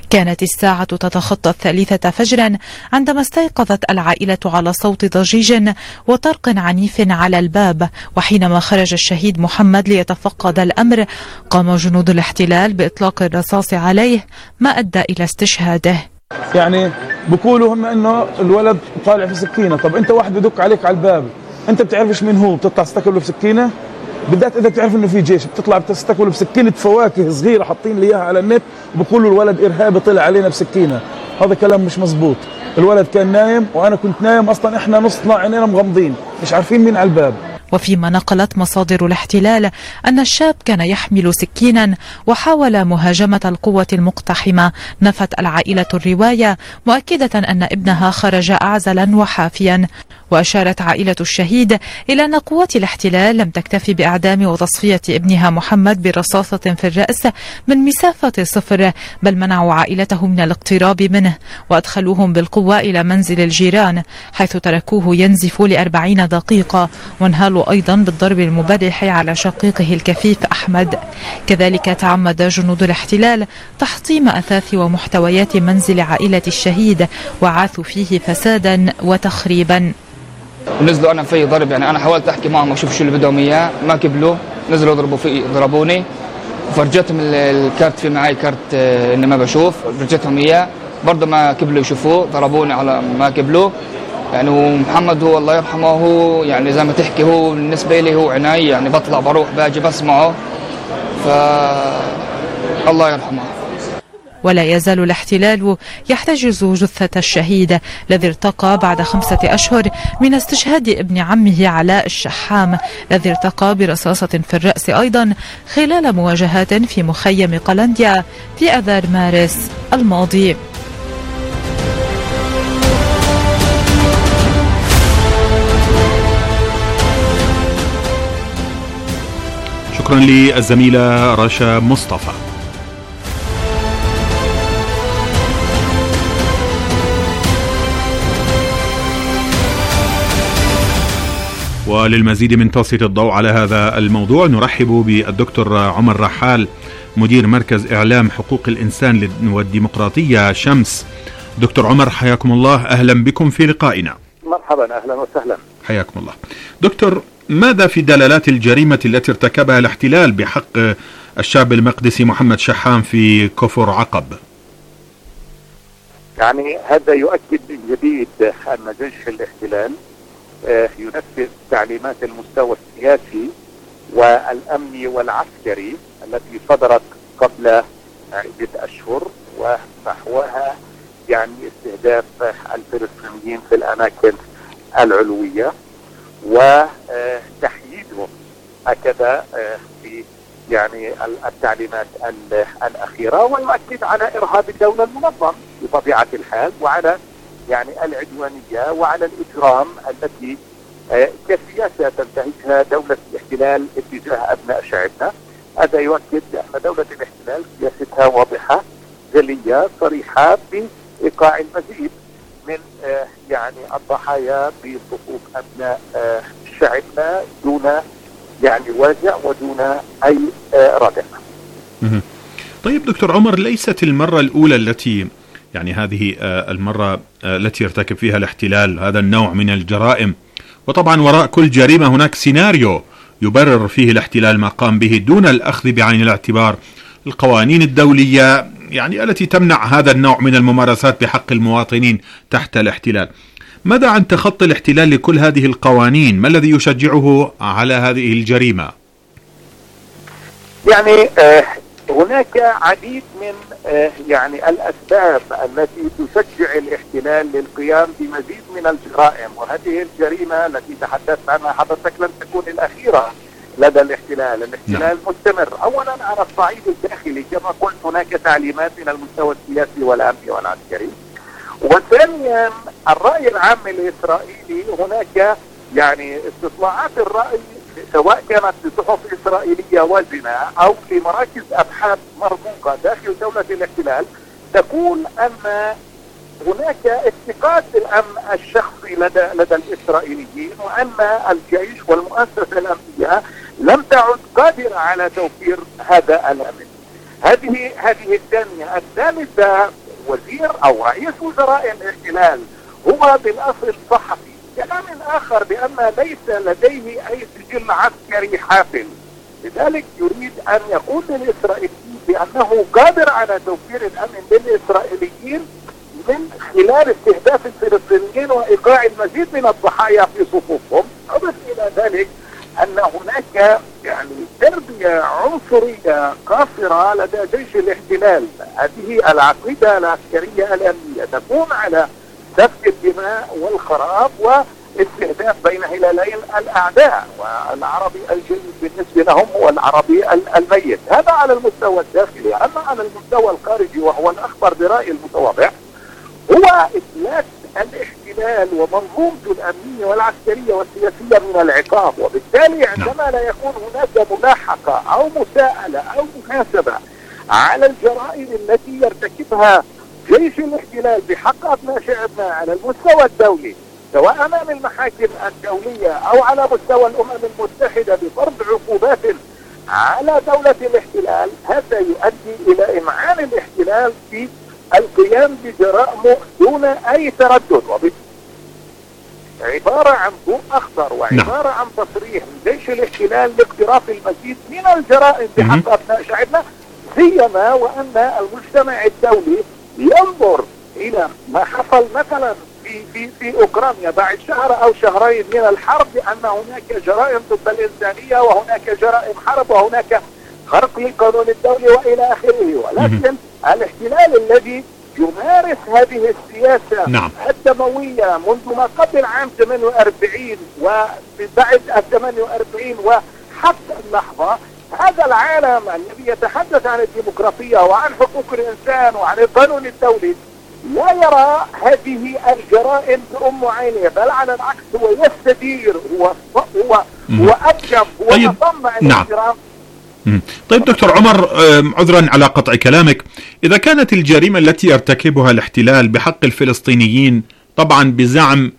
كانت الساعة تتخطى الثالثة فجرا عندما استيقظت العائلة على صوت ضجيج وطرق عنيف على الباب، وحينما خرج الشهيد محمد ليتفقد الأمر قام جنود الاحتلال بإطلاق الرصاص عليه ما أدى إلى استشهاده. يعني بقولوا هم انه الولد طالع في سكينه، طب انت واحد بدق عليك على الباب انت بتعرفش مين هو، بتطلع تستقبله بسكينه؟ بدات اذا بتعرف انه في جيش بتطلع بتستقبله بسكينه فواكه صغيره حاطين لي اياها على النت وبقولوا الولد ارهابي طلع علينا بسكينه. هذا كلام مش مزبوط. الولد كان نايم وانا كنت نايم اصلا، احنا نصنا عينينا مغمضين مش عارفين مين على الباب. وفيما نقلت مصادر الاحتلال أن الشاب كان يحمل سكينا وحاول مهاجمة القوة المقتحمة، نفت العائلة الرواية مؤكدة أن ابنها خرج أعزلا وحافيا. وأشارت عائلة الشهيد إلى أن قوات الاحتلال لم تكتفي بإعدام وتصفية ابنها محمد برصاصة في الرأس من مسافة صفر، بل منعوا عائلته من الاقتراب منه وأدخلوهم بالقوة إلى منزل الجيران، حيث تركوه ينزف لأربعين دقيقة، وانهالوا أيضا بالضرب المبرح على شقيقه الكفيف أحمد. كذلك تعمد جنود الاحتلال تحطيم أثاث ومحتويات منزل عائلة الشهيد وعاثوا فيه فسادا وتخريبا. ونزلوا انا في ضرب، يعني انا حاولت احكي معهم اشوف شو اللي بدهم اياه، ما قبلوا، نزلوا ضربوا في ضربوني وفرجتهم الكارت، في معي كارت اني ما بشوف، فرجتهم اياه برضه ما قبلوا يشوفوه، ضربوني على ما قبلوا. يعني ومحمد هو الله يرحمه هو يعني زي ما تحكي هو بالنسبه لي هو عناي، يعني بطلع بروح باجي بسمعه، ف الله يرحمه. ولا يزال الاحتلال يحتجز جثة الشهيد الذي ارتقى بعد خمسة أشهر من استشهاد ابن عمه علاء الشحام، الذي ارتقى برصاصة في الرأس أيضا خلال مواجهات في مخيم قلنديا في أذار مارس الماضي. شكرا للزميلة رشا مصطفى. وللمزيد من تسليط الضوء على هذا الموضوع نرحب بالدكتور عمر رحال، مدير مركز إعلام حقوق الإنسان والديمقراطية شمس. دكتور عمر حياكم الله، أهلا بكم في لقائنا. مرحبا، أهلا وسهلا. حياكم الله. دكتور، ماذا في دلالات الجريمة التي ارتكبها الاحتلال بحق الشاب المقدسي محمد شحام في كفر عقب؟ يعني هذا يؤكد من جديد أن جيش الاحتلال ينفذ تعليمات المستوى السياسي والأمني والعسكري التي صدرت قبل عدة أشهر، ونحوها يعني استهداف الفلسطينيين في الأماكن العلوية وتحييدهم هكذا في يعني التعليمات الأخيرة، ويؤكد على إرهاب الدولة المنظم بطبيعة الحال، وعلى يعني العدوانية وعلى الإجرام التي كسياسة تنتهجها دولة الاحتلال اتجاه أبناء شعبنا. هذا يؤكد أن دولة الاحتلال سياستها واضحة جلية صريحة بإيقاع المزيد من يعني الضحايا بصفوف أبناء شعبنا دون يعني وجع ودون أي ردع. طيب دكتور عمر، ليست المرة الأولى التي يعني هذه المرة التي يرتكب فيها الاحتلال هذا النوع من الجرائم، وطبعا وراء كل جريمة هناك سيناريو يبرر فيه الاحتلال ما قام به دون الأخذ بعين الاعتبار القوانين الدولية يعني التي تمنع هذا النوع من الممارسات بحق المواطنين تحت الاحتلال. ماذا عن تخطي الاحتلال لكل هذه القوانين؟ ما الذي يشجعه على هذه الجريمة؟ يعني آه هناك عديد من آه يعني الأسباب التي تشجع الاحتلال للقيام بمزيد من الجرائم، وهذه الجريمة التي تحدثت عنها حضرتك لن تكون الأخيرة لدى الاحتلال. الاحتلال نعم. مستمر. أولا على الصعيد الداخلي كما قلت هناك تعليمات من المستوى السياسي والأمني والعسكري، وثانيا الرأي العام الإسرائيلي. هناك يعني استطلاعات الرأي سواء كانت لصحف إسرائيلية وازنة أو لمراكز أبحاث مرموقة داخل دولة الاحتلال تقول أن هناك افتقاد للأمن الشخصي لدى لدى الإسرائيليين، وأن الجيش والمؤسسة الأمنية لم تعد قادرة على توفير هذا الأمن. هذه هذه الثانية. الثالثة وزير أو رئيس وزراء الاحتلال هو بالأصل صحفي. كلام آخر بأن ليس لديه أي سجل عسكري حافل، لذلك يريد أن يقول للإسرائيليين بأنه قادر على توفير الأمن للإسرائيليين من خلال استهداف الفلسطينيين وإيقاع المزيد من الضحايا في صفوفهم. أضف إلى ذلك أن هناك يعني تربية عنصرية قاصرة لدى جيش الاحتلال. هذه العقيدة العسكرية الأمنية تقوم على سفك الدماء والخراب واستهداف بين هلالين الأعداء، والعربي الجيد بالنسبة لهم هو العربي الميت. هذا على المستوى الداخلي. أما على المستوى الخارجي وهو الأخبر برأي المتواضع هو إفلات الاحتلال ومنظومته الأمنية والعسكرية والسياسية من العقاب، وبالتالي عندما لا يكون هناك ملاحقة أو مساءلة أو محاسبة على الجرائم التي يرتكبها جيش الاحتلال بحق أبناء شعبنا على المستوى الدولي سواء أمام المحاكم الدولية أو على مستوى الأمم المتحدة بفرض عقوبات على دولة الاحتلال، هذا يؤدي إلى إمعان الاحتلال في القيام بجرائمه دون أي تردد. عبارة عن ضوء أخضر وعبارة عن تصريح من جيش الاحتلال لاقتراف المزيد من الجرائم بحق أبناء شعبنا، سيما وأن المجتمع الدولي ينظر إلى ما حصل مثلا في في في أوكرانيا بعد شهر أو شهرين من الحرب، بأن هناك جرائم ضد الإنسانية وهناك جرائم حرب وهناك خرق للقانون الدولي وإلى آخره. ولكن الاحتلال الذي يمارس هذه السياسة نعم. الدموية منذ ما قبل عام ثمانية وأربعين وبعد ثمانية وأربعين وحتى اللحظة، هذا العالم الذي يتحدث عن الديمقراطية وعن حقوق الإنسان وعن القانون الدولي لا يرى هذه الجرائم بأم عينه، بل على العكس هو يستدير، هو هو هو أبجم، هو طيب. مصمع نعم. الاجرام. طيب دكتور عمر، عذرا على قطع كلامك، إذا كانت الجريمة التي يرتكبها الاحتلال بحق الفلسطينيين طبعا بزعم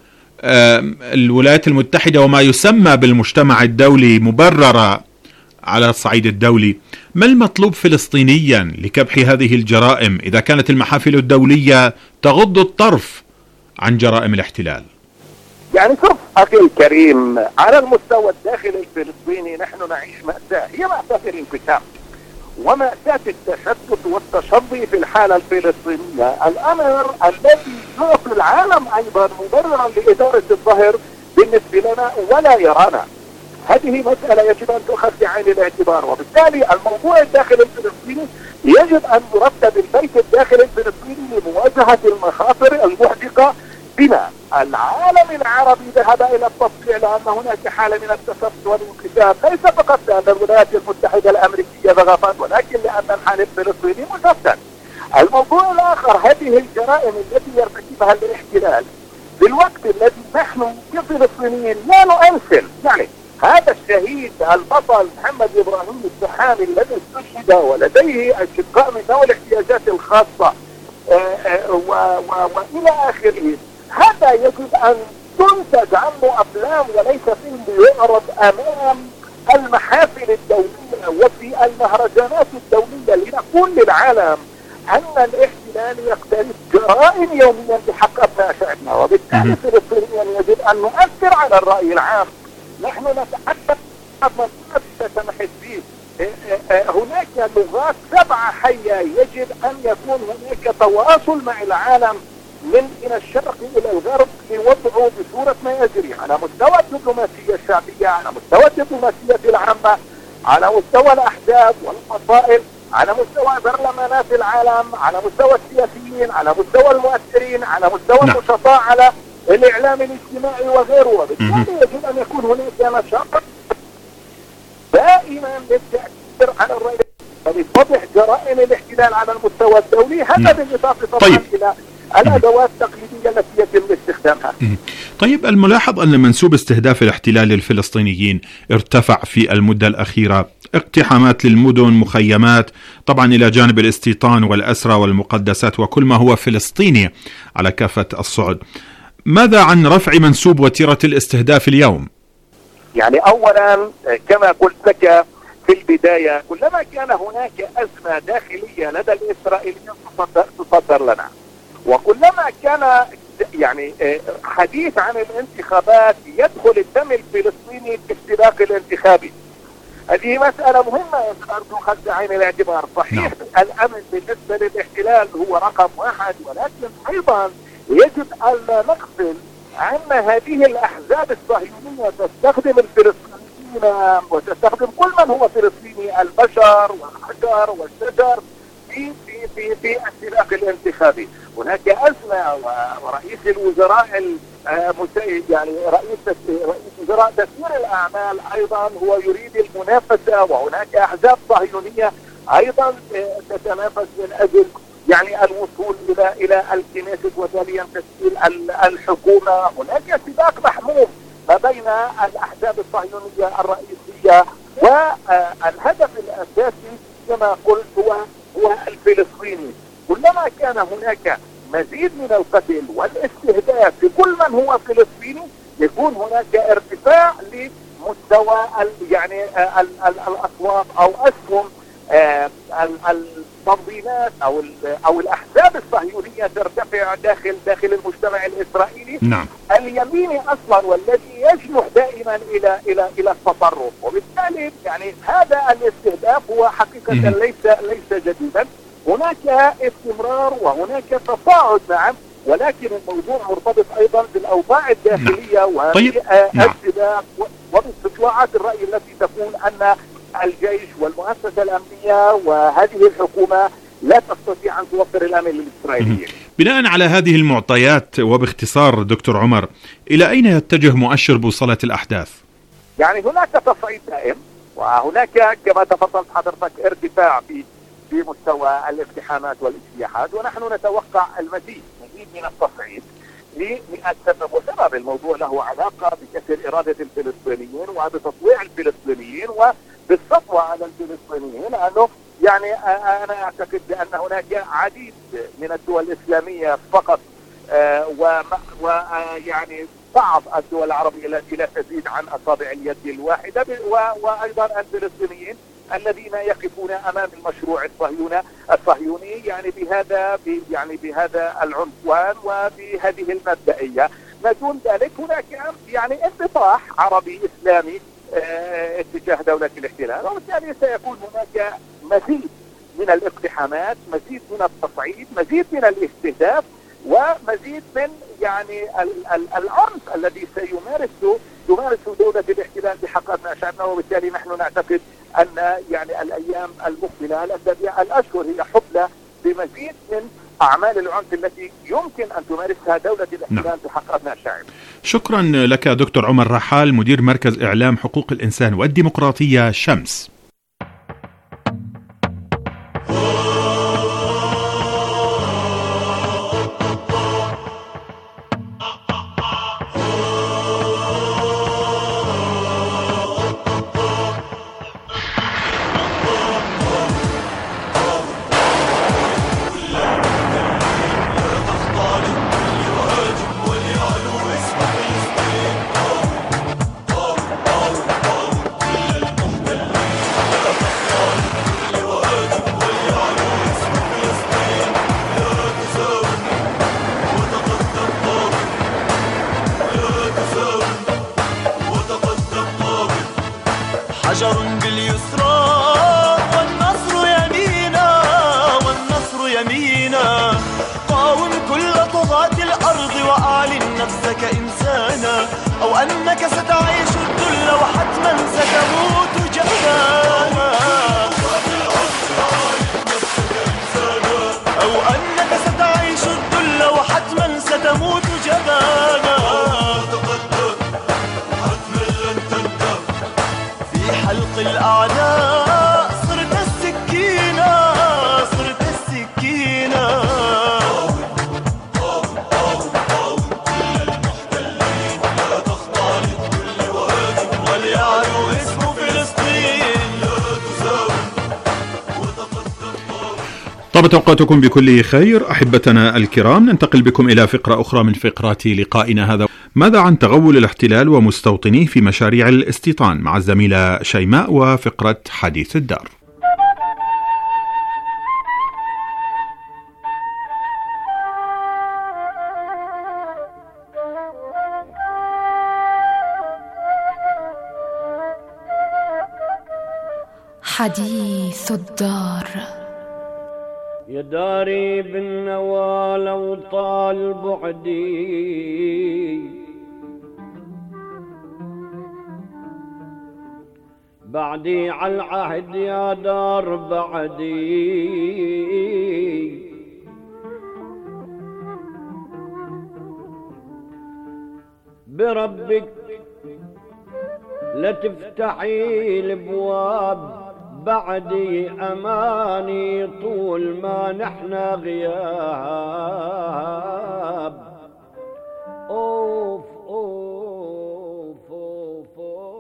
الولايات المتحدة وما يسمى بالمجتمع الدولي مبررة على الصعيد الدولي، ما المطلوب فلسطينيا لكبح هذه الجرائم إذا كانت المحافل الدولية تغض الطرف عن جرائم الاحتلال؟ يعني شوف أخي الكريم، على المستوى الداخلي الفلسطيني نحن نعيش مأساة، هي مأساة الانقسام ومأساة التشتت والتشظي في الحالة الفلسطينية، الأمر الذي يعطي العالم أيضا مبررا لإدارة الظهر بالنسبة لنا ولا يرانا. هذه مسألة يجب أن تؤخذ بعين الاعتبار، وبالتالي الموضوع الداخلي الفلسطيني يجب أن يرتب البيت الداخلي الفلسطيني لمواجهة المخاطر المحدقة بما العالم العربي ذهب إلى التصريح لأن هناك حالة من التشتت والانقسام، ليس فقط لأن الولايات المتحدة الأمريكية ضغطت، ولكن لأن الحال الفلسطيني مشتت. الموضوع الآخر هذه الجرائم التي يرتكبها الاحتلال في الوقت الذي نحن كفلسطينيين لا نؤمن. يعني هذا الشهيد البطل محمد إبراهيم السحامي الذي استشهد ولديه أشقاء من ذوي الاحتياجات الخاصة وإلى آخره، هذا يجب أن تنتج عنه أفلام وليس فيلم يعرض أمام المحافل الدولية وفي المهرجانات الدولية لنقول للعالم أن الاحتلال يقترف جرائم يوميا بحق أبناء شعبنا، وبالتالي فلسطينيا يجب أن نؤثر على الرأي العام. نحن نتحدث عن منطقة تتمحس فيه، هناك لغات سبعة حية، يجب أن يكون هناك تواصل مع العالم من من الشرق إلى الغرب لوضعه بصورة ما يجري على مستوى الدبلوماسية الشعبية، على مستوى الدبلوماسية العامة، على مستوى الأحزاب والفصائل، على مستوى برلمانات العالم، على مستوى السياسيين، على مستوى المؤثرين، على مستوى النشطاء، على الإعلام الاجتماعي وغيره. وبالتالي يجب أن يكون هناك نشاط دائما للتأثير على الرأي ولتوضح جرائم الاحتلال على المستوى الدولي، هذا بالإضافة طبعا طيب. إلى الأدوات التقليدية التي يتم استخدامها. طيب، الملاحظ أن منسوب استهداف الاحتلال للفلسطينيين ارتفع في المدة الأخيرة، اقتحامات للمدن، مخيمات، طبعا إلى جانب الاستيطان والأسرى والمقدسات وكل ما هو فلسطيني على كافة الصعد. ماذا عن رفع منسوب وتيرة الاستهداف اليوم؟ يعني أولا كما قلت لك في البداية كلما كان هناك أزمة داخلية لدى الإسرائيليين تصدر, تصدر لنا، وكلما كان يعني حديث عن الانتخابات يدخل الدم الفلسطيني في السباق الانتخابي. هذه مسألة مهمة يجب أن تؤخذ بعين الاعتبار. صحيح الأمن بالنسبة للاحتلال هو رقم واحد، ولكن أيضا يجب أن لا نغفل أن هذه الأحزاب الصهيونية تستخدم الفلسطينيين وتستخدم كل من هو فلسطيني، البشر والحجر والشجر في في في في السباق الانتخابي. هناك أزمة، ورئيس الوزراء يعني رئيس رئيس وزراء تسيير الأعمال أيضا هو يريد المنافسة، وهناك أحزاب صهيونية أيضا تتنافس من أجل يعني الوصول إلى إلى الكنيست وتاليا تشكيل الحكومة. هناك سباق محموم ما بين الأحزاب الصهيونية الرئيسية، والهدف الأساسي كما قلت هو هو الفلسطيني. كلما كان هناك مزيد من القتل والاستهداف في كل من هو فلسطيني يكون هناك ارتفاع لمستوى يعني الأصوات أو أسهم التنظيمات او او الاحزاب الصهيونيه ترتفع داخل داخل المجتمع الاسرائيلي. نعم. اليميني اصلا والذي يجنح دائما الى الى الى التطرف، وبالتالي يعني هذا الاستهداف هو حقيقه م- ليس ليس جديدا. هناك استمرار وهناك تصاعد نعم، ولكن الموضوع مرتبط ايضا بالاوضاع الداخليه نعم. وهذه طيب. السباق وباستطلاعات الراي التي تقول ان الجيش والمؤسسة الأمنية وهذه الحكومة لا تستطيع أن توفر الأمن للإسرائيليين. بناء على هذه المعطيات وباختصار دكتور عمر، إلى أين يتجه مؤشر بوصلة الأحداث؟ يعني هناك تصعيد دائم، وهناك كما تفضلت حضرتك ارتفاع في في مستوى الاقتحامات والاجتياحات، ونحن نتوقع المزيد مزيد من التصعيد لمئة سبب وسبب. الموضوع له علاقة بكسر إرادة الفلسطينيين وبتطويع الفلسطينيين وبالسطوة على الفلسطينيين، لأنه يعني أنا أعتقد بأن هناك عديد من الدول الإسلامية فقط ويعني بعض الدول العربية التي لا تزيد عن أصابع اليد الواحدة، وأيضا الفلسطينيين الذين يقفون أمام المشروع الصهيوني الصهيوني يعني بهذا يعني بهذا العنفوان وبهذه المبدئية. ما دون ذلك هناك يعني انفتاح عربي إسلامي اه اتجاه دولة الاحتلال، وبالتالي سيكون هناك مزيد من الاقتحامات، مزيد من التصعيد، مزيد من الاستهداف، ومزيد من يعني العنف الذي سيمارسه تمارسه دولة الاحتلال بحق أبناء شعبنا. وبالتالي نحن نعتقد أن يعني الأيام المقبلة الأسابيع الأشهر هي حفلة بمزيد من أعمال العنف التي يمكن أن تمارسها دولة الاحتلال نعم. بحق أبناء شعب. شكرا لك دكتور عمر رحال، مدير مركز إعلام حقوق الإنسان والديمقراطية شمس. حجر باليسرى والنصر يمينا والنصر يمينا، قاوم كل طغاة الأرض وأعلن نفسك إنسانا، أو أنك ستعيش الذل وحتما ستموت جبانا، أو أنك ستعيش الذل وحتما ستموت جبانا. حلق الأعداء صرت السكينة صرت السكينة، قاوم قاوم قاوم كل المحتلين، لا تخضع لكل واجب وليعلو اسم فلسطين، لا تساوم وتقدم. طابت أوقاتكم بكل خير أحبتنا الكرام، ننتقل بكم إلى فقرة أخرى من فقرات لقائنا هذا ماذا عن تغول الاحتلال ومستوطنيه في مشاريع الاستيطان؟ مع الزميلة شيماء وفقرة حديث الدار. حديث الدار. يا داري بالنوى لو طال بعدي بعدي على العهد يا دار بعدي بربك لا تفتحي الابواب بعدي أماني طول ما نحنا غياب. أوف أوف أوف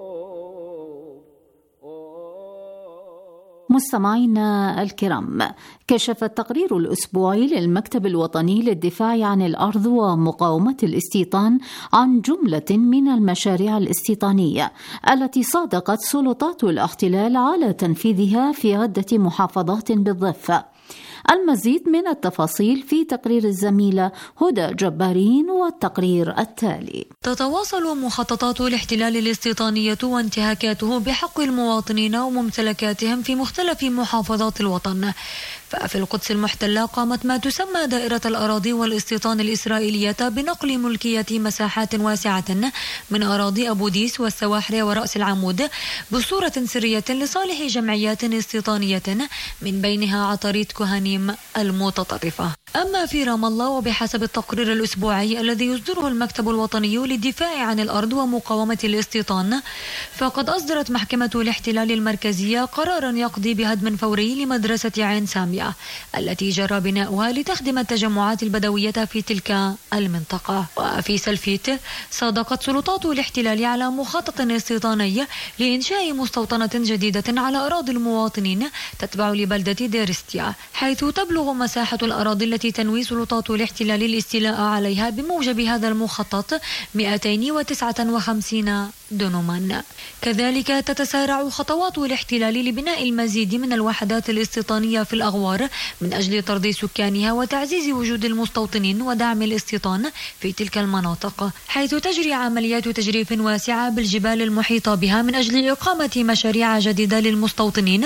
أوف. مستمعينا الكرام، كشف التقرير الأسبوعي للمكتب الوطني للدفاع عن الأرض ومقاومة الاستيطان عن جملة من المشاريع الاستيطانية التي صادقت سلطات الاحتلال على تنفيذها في عدة محافظات بالضفة. المزيد من التفاصيل في تقرير الزميلة هدى جبارين والتقرير التالي. تتواصل مخططات الاحتلال الاستيطانية وانتهاكاته بحق المواطنين وممتلكاتهم في مختلف محافظات الوطن. ففي القدس المحتلة قامت ما تسمى دائرة الأراضي والاستيطان الإسرائيلية بنقل ملكية مساحات واسعة من أراضي أبو ديس والسواحل ورأس العمود بصورة سرية لصالح جمعيات استيطانية من بينها عطاريت كهانيم المتطرفة. أما في رام الله، وبحسب التقرير الأسبوعي الذي يصدره المكتب الوطني للدفاع عن الأرض ومقاومة الاستيطان، فقد أصدرت محكمة الاحتلال المركزية قرارا يقضي بهدم فوري لمدرسة عين سامية التي جرى بناؤها لتخدم التجمعات البدوية في تلك المنطقة. وفي سلفيت، صادقت سلطات الاحتلال على مخطط استيطاني لإنشاء مستوطنة جديدة على أراضي المواطنين تتبع لبلدة ديرستيا، حيث تبلغ مساحة الأراضي التي تنوي سلطات الاحتلال الاستيلاء عليها بموجب هذا المخطط مئتين وتسعة وخمسين دنما. كذلك تتسارع خطوات الاحتلال لبناء المزيد من الوحدات الاستيطانية في الأغوار من أجل طرد سكانها وتعزيز وجود المستوطنين ودعم الاستيطان في تلك المناطق، حيث تجري عمليات تجريف واسعة بالجبال المحيطة بها من أجل إقامة مشاريع جديدة للمستوطنين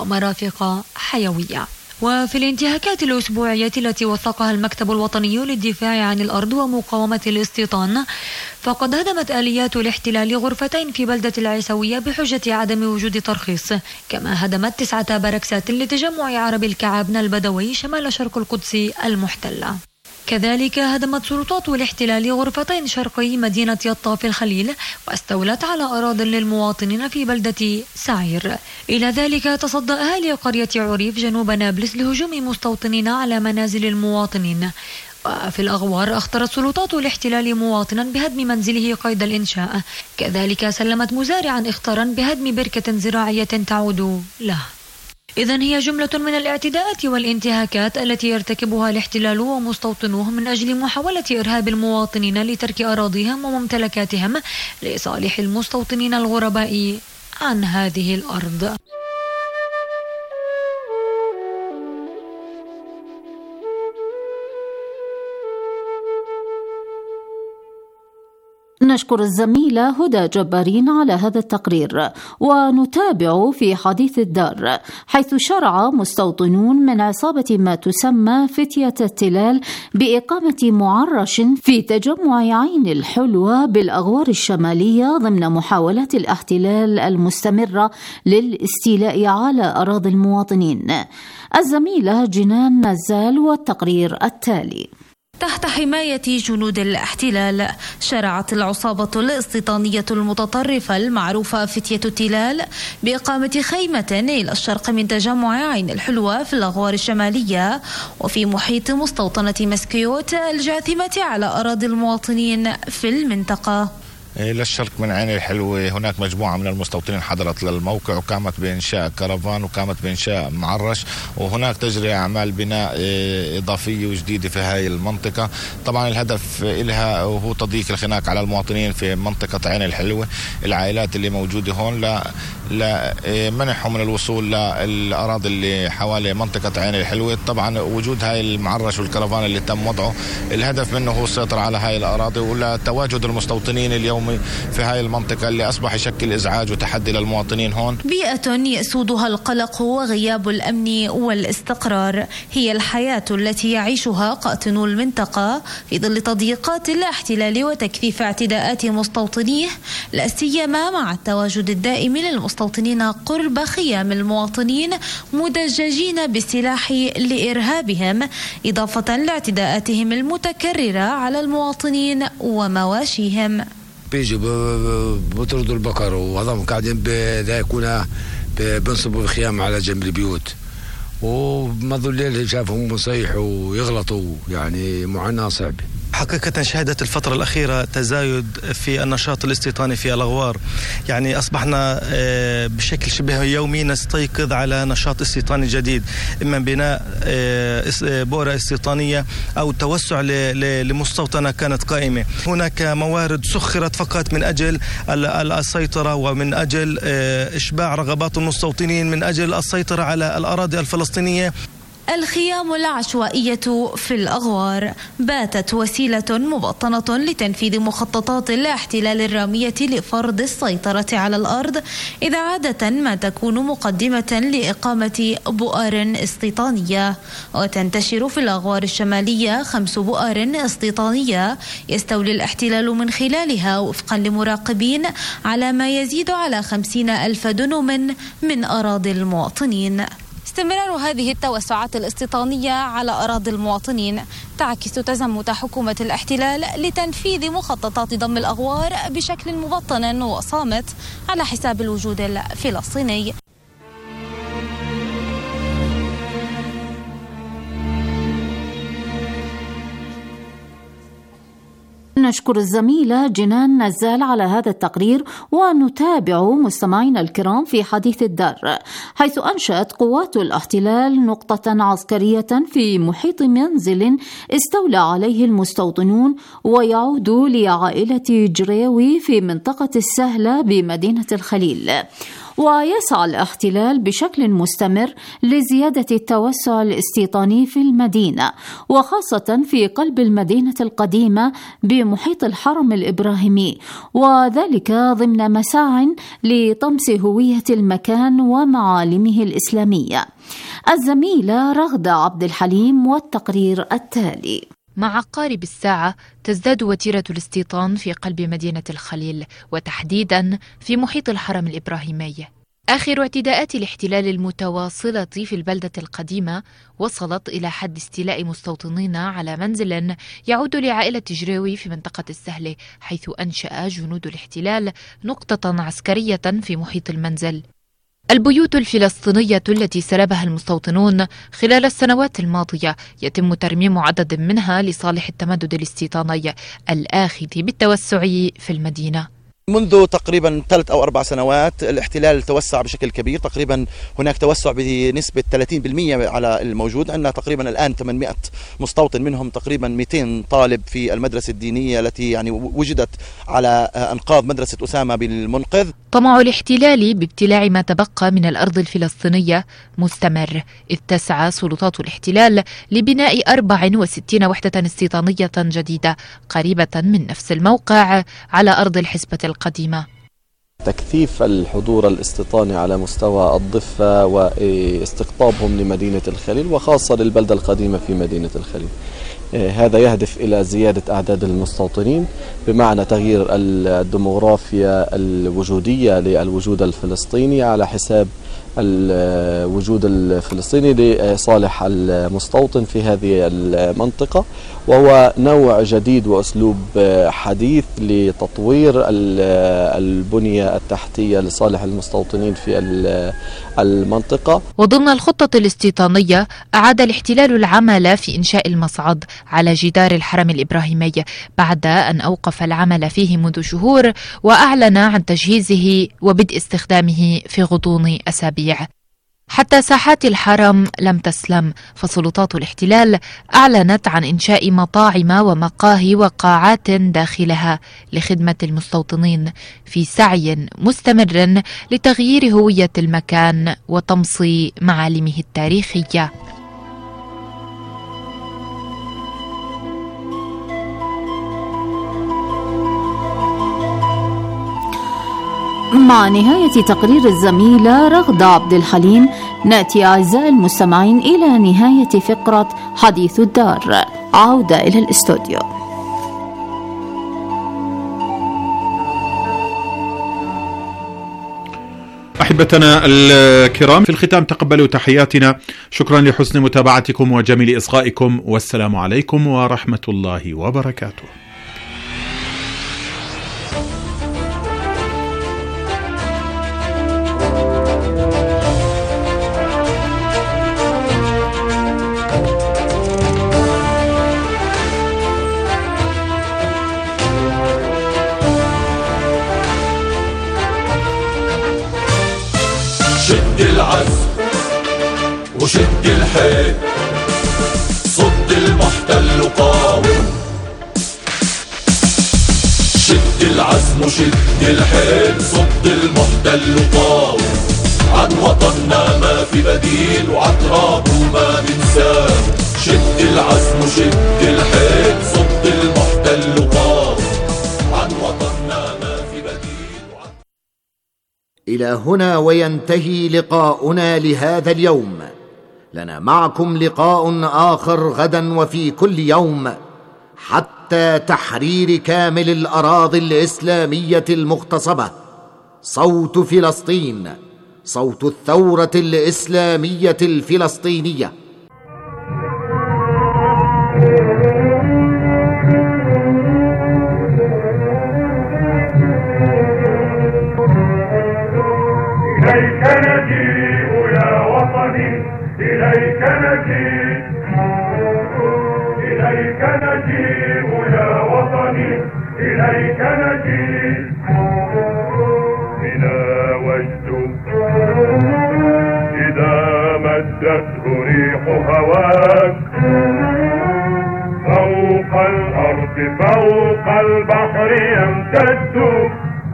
ومرافق حيوية. وفي الانتهاكات الأسبوعية التي وثقها المكتب الوطني للدفاع عن الأرض ومقاومة الاستيطان، فقد هدمت آليات الاحتلال غرفتين في بلدة العيسوية بحجة عدم وجود ترخيص، كما هدمت تسعة بركسات لتجمع عرب الكعابنة البدوي شمال شرق القدس المحتلة. كذلك هدمت سلطات الاحتلال غرفتين شرقي مدينة يطا في الخليل، واستولت على أراضٍ للمواطنين في بلدة سعير. إلى ذلك تصدى أهالي قرية عريف جنوب نابلس لهجوم مستوطنين على منازل المواطنين. وفي الأغوار اختارت سلطات الاحتلال مواطنا بهدم منزله قيد الإنشاء، كذلك سلمت مزارعا اختارا بهدم بركة زراعية تعود له. إذن هي جملة من الاعتداءات والانتهاكات التي يرتكبها الاحتلال ومستوطنوه من أجل محاولة إرهاب المواطنين لترك أراضيهم وممتلكاتهم لصالح المستوطنين الغرباء عن هذه الأرض. نشكر الزميلة هدى جبارين على هذا التقرير. ونتابع في حديث الدار، حيث شرع مستوطنون من عصابة ما تسمى فتية التلال بإقامة معرش في تجمع عين الحلوة بالأغوار الشمالية ضمن محاولات الاحتلال المستمرة للاستيلاء على أراضي المواطنين. الزميلة جنان نزال والتقرير التالي. تحت حماية جنود الاحتلال، شرعت العصابة الاستيطانية المتطرفة المعروفة فتية التلال بإقامة خيمة إلى الشرق من تجمع عين الحلوة في الأغوار الشمالية وفي محيط مستوطنة مسكيوت الجاثمة على أراضي المواطنين في المنطقة. للشرق من عين الحلوة. هناك مجموعة من المستوطنين حضرت للموقع وقامت بإنشاء كرفان وقامت بإنشاء معرش، وهناك تجري أعمال بناء إضافية وجديدة في هاي المنطقة. طبعا الهدف إلها هو تضييق الخناق على المواطنين في منطقة عين الحلوة، العائلات اللي موجودة هون لا لا منحهم من الوصول للأراضي اللي حوالي منطقة عين الحلوة. طبعا وجود هاي المعرش والكرفان اللي تم وضعه الهدف منه هو السيطرة على هاي الأراضي ولا تواجد المستوطنين اليومي في هاي المنطقة اللي أصبح يشكل إزعاج وتحدي للمواطنين هون. بيئة يسودها القلق وغياب الأمن والاستقرار هي الحياة التي يعيشها قاطنو المنطقة في ظل تضييقات الاحتلال وتكثيف اعتداءات مستوطنيه، لا سيما مع التواجد الدائم للمستوطنين قرب خيام المواطنين مدججين بالسلاح لإرهابهم، إضافة لاعتداءاتهم المتكررة على المواطنين ومواشيهم. بيجوا بطردوا البقر وهذا قاعدين يكون بنصبوا الخيام على جنب البيوت، ومضوا الليل شافهم بصيحوا ويغلطوا، يعني معاناة صعبة. حقيقة شهدت الفترة الأخيرة تزايد في النشاط الاستيطاني في الأغوار، يعني أصبحنا بشكل شبه يومي نستيقظ على نشاط استيطاني جديد، إما بناء بؤرة استيطانية أو توسع لمستوطنة كانت قائمة. هناك موارد سخرت فقط من أجل السيطرة ومن أجل إشباع رغبات المستوطنين من أجل السيطرة على الأراضي الفلسطينية. الخيام العشوائية في الأغوار باتت وسيلة مبطنة لتنفيذ مخططات الاحتلال الرامية لفرض السيطرة على الأرض، إذ عادة ما تكون مقدمة لإقامة بؤر استيطانية. وتنتشر في الأغوار الشمالية خمس بؤر استيطانية يستولي الاحتلال من خلالها وفقا لمراقبين على ما يزيد على خمسين ألف دنم من أراضي المواطنين. استمرار هذه التوسعات الاستيطانية على أراضي المواطنين تعكس تزمت حكومة الاحتلال لتنفيذ مخططات ضم الأغوار بشكل مبطن وصامت على حساب الوجود الفلسطيني. نشكر الزميلة جنان نزال على هذا التقرير، ونتابع مستمعينا الكرام في حديث الدار، حيث أنشأت قوات الاحتلال نقطة عسكرية في محيط منزل استولى عليه المستوطنون ويعود لعائلة جريوي في منطقة السهلة بمدينة الخليل. ويسعى الاحتلال بشكل مستمر لزيادة التوسع الاستيطاني في المدينة، وخاصة في قلب المدينة القديمة بمحيط الحرم الإبراهيمي، وذلك ضمن مساع لطمس هوية المكان ومعالمه الإسلامية. الزميلة رغدة عبد الحليم والتقرير التالي. مع عقارب الساعة تزداد وتيرة الاستيطان في قلب مدينة الخليل، وتحديدا في محيط الحرم الإبراهيمي. آخر اعتداءات الاحتلال المتواصلة في البلدة القديمة وصلت إلى حد استيلاء مستوطنين على منزل يعود لعائلة جريوي في منطقة السهلة، حيث أنشأ جنود الاحتلال نقطة عسكرية في محيط المنزل. البيوت الفلسطينية التي سلبها المستوطنون خلال السنوات الماضية يتم ترميم عدد منها لصالح التمدد الاستيطاني الآخذ بالتوسع في المدينة. منذ تقريبا ثلاث أو أربع سنوات الاحتلال توسع بشكل كبير، تقريبا هناك توسع بنسبة ثلاثين بالمئة على الموجود. عندنا تقريبا الآن ثمانمئة مستوطن، منهم تقريبا مئتين طالب في المدرسة الدينية التي يعني وجدت على أنقاض مدرسة أسامة بالمنقذ. طمع الاحتلال بابتلاع ما تبقى من الأرض الفلسطينية مستمر، إذ تسعى سلطات الاحتلال لبناء أربع وستين وحدة استيطانية جديدة قريبة من نفس الموقع على أرض الحسبة القديمة. تكثيف الحضور الاستيطاني على مستوى الضفة واستقطابهم لمدينة الخليل وخاصة للبلدة القديمة في مدينة الخليل، هذا يهدف إلى زيادة أعداد المستوطنين بمعنى تغيير الديموغرافيا الوجودية للوجود الفلسطيني على حساب الوجود الفلسطيني لصالح المستوطن في هذه المنطقة، وهو نوع جديد وأسلوب حديث لتطوير البنية التحتية لصالح المستوطنين في المنطقة. وضمن الخطة الاستيطانية أعاد الاحتلال العمل في إنشاء المصعد على جدار الحرم الإبراهيمي بعد أن أوقف العمل فيه منذ شهور، وأعلن عن تجهيزه وبدء استخدامه في غضون أسابيع. حتى ساحات الحرم لم تسلم، فسلطات الاحتلال أعلنت عن إنشاء مطاعم ومقاهي وقاعات داخلها لخدمة المستوطنين في سعي مستمر لتغيير هوية المكان وطمس معالمه التاريخية. مع نهاية تقرير الزميلة رغدة عبد الحليم، نأتي أعزائي المستمعين إلى نهاية فقرة حديث الدار. عودة إلى الاستوديو. أحبتنا الكرام، في الختام تقبلوا تحياتنا، شكرا لحسن متابعتكم وجميل إصغائكم، والسلام عليكم ورحمة الله وبركاته. شد العزم وشد الحيل، صد المحتل قاوم. شد العزم وشد الحيل، صد المحتل قاوم. عن وطننا ما في بديل، وعن ترابه ما ننساه. شد العزم وشد الحيل، صد المحتل قاوم. عن وطننا ما في بديل. إلى هنا وينتهي لقاؤنا لهذا اليوم. لنا معكم لقاء آخر غدا وفي كل يوم، حتى تحرير كامل الأراضي الإسلامية المغتصبة. صوت فلسطين، صوت الثورة الإسلامية الفلسطينية. إليك نجيء يا وطني، إليك نجيء، إليك نجيء يا وطني، إليك نجيء. بنا وجد إذا مدته ريح هواك، فوق الأرض فوق البحر يمتد.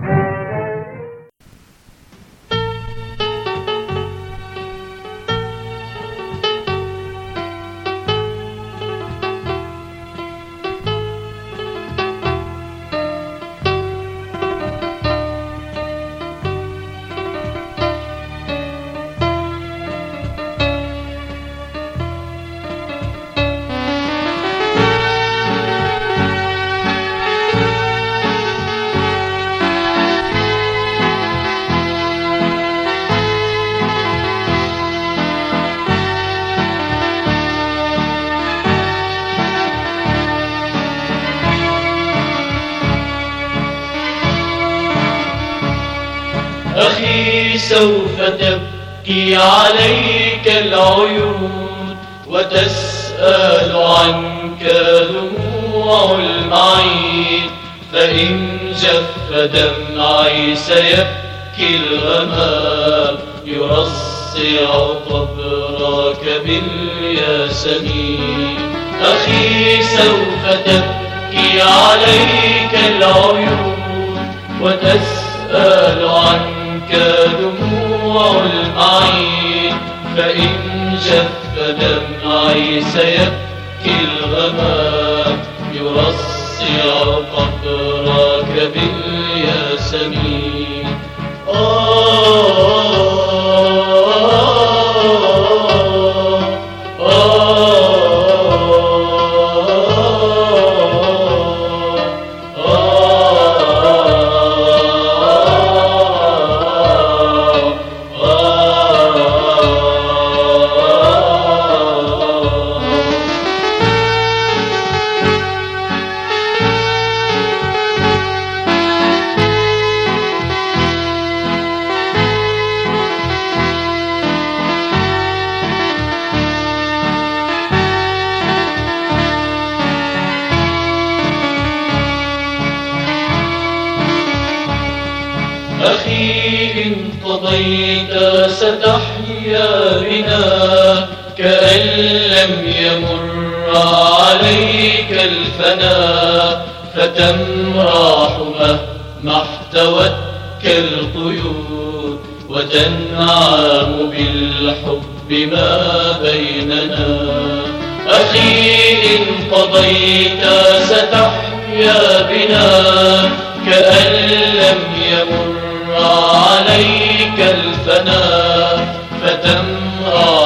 أخي سوف تبكي عليك العيون، وتسأل عنك دموع المعين، فإن جف دمعي سيبكي الغمام، يرصع قبرك بالياسمين. أخي سوف تبكي عليك العيون، وتسأل عنك دموع المعين، فإن جف دمعي سيبكي الغمام، يرصع قبرك بالياسمين. آه قضيت ستحيا بنا كأن لم يمر عليك الفنا، فتمرح مهما احتوتك القيود وتنعم بالحب ما بيننا. أخي إن قضيت ستحيا بنا كأن لم يمر عليك الفنا، فتمرح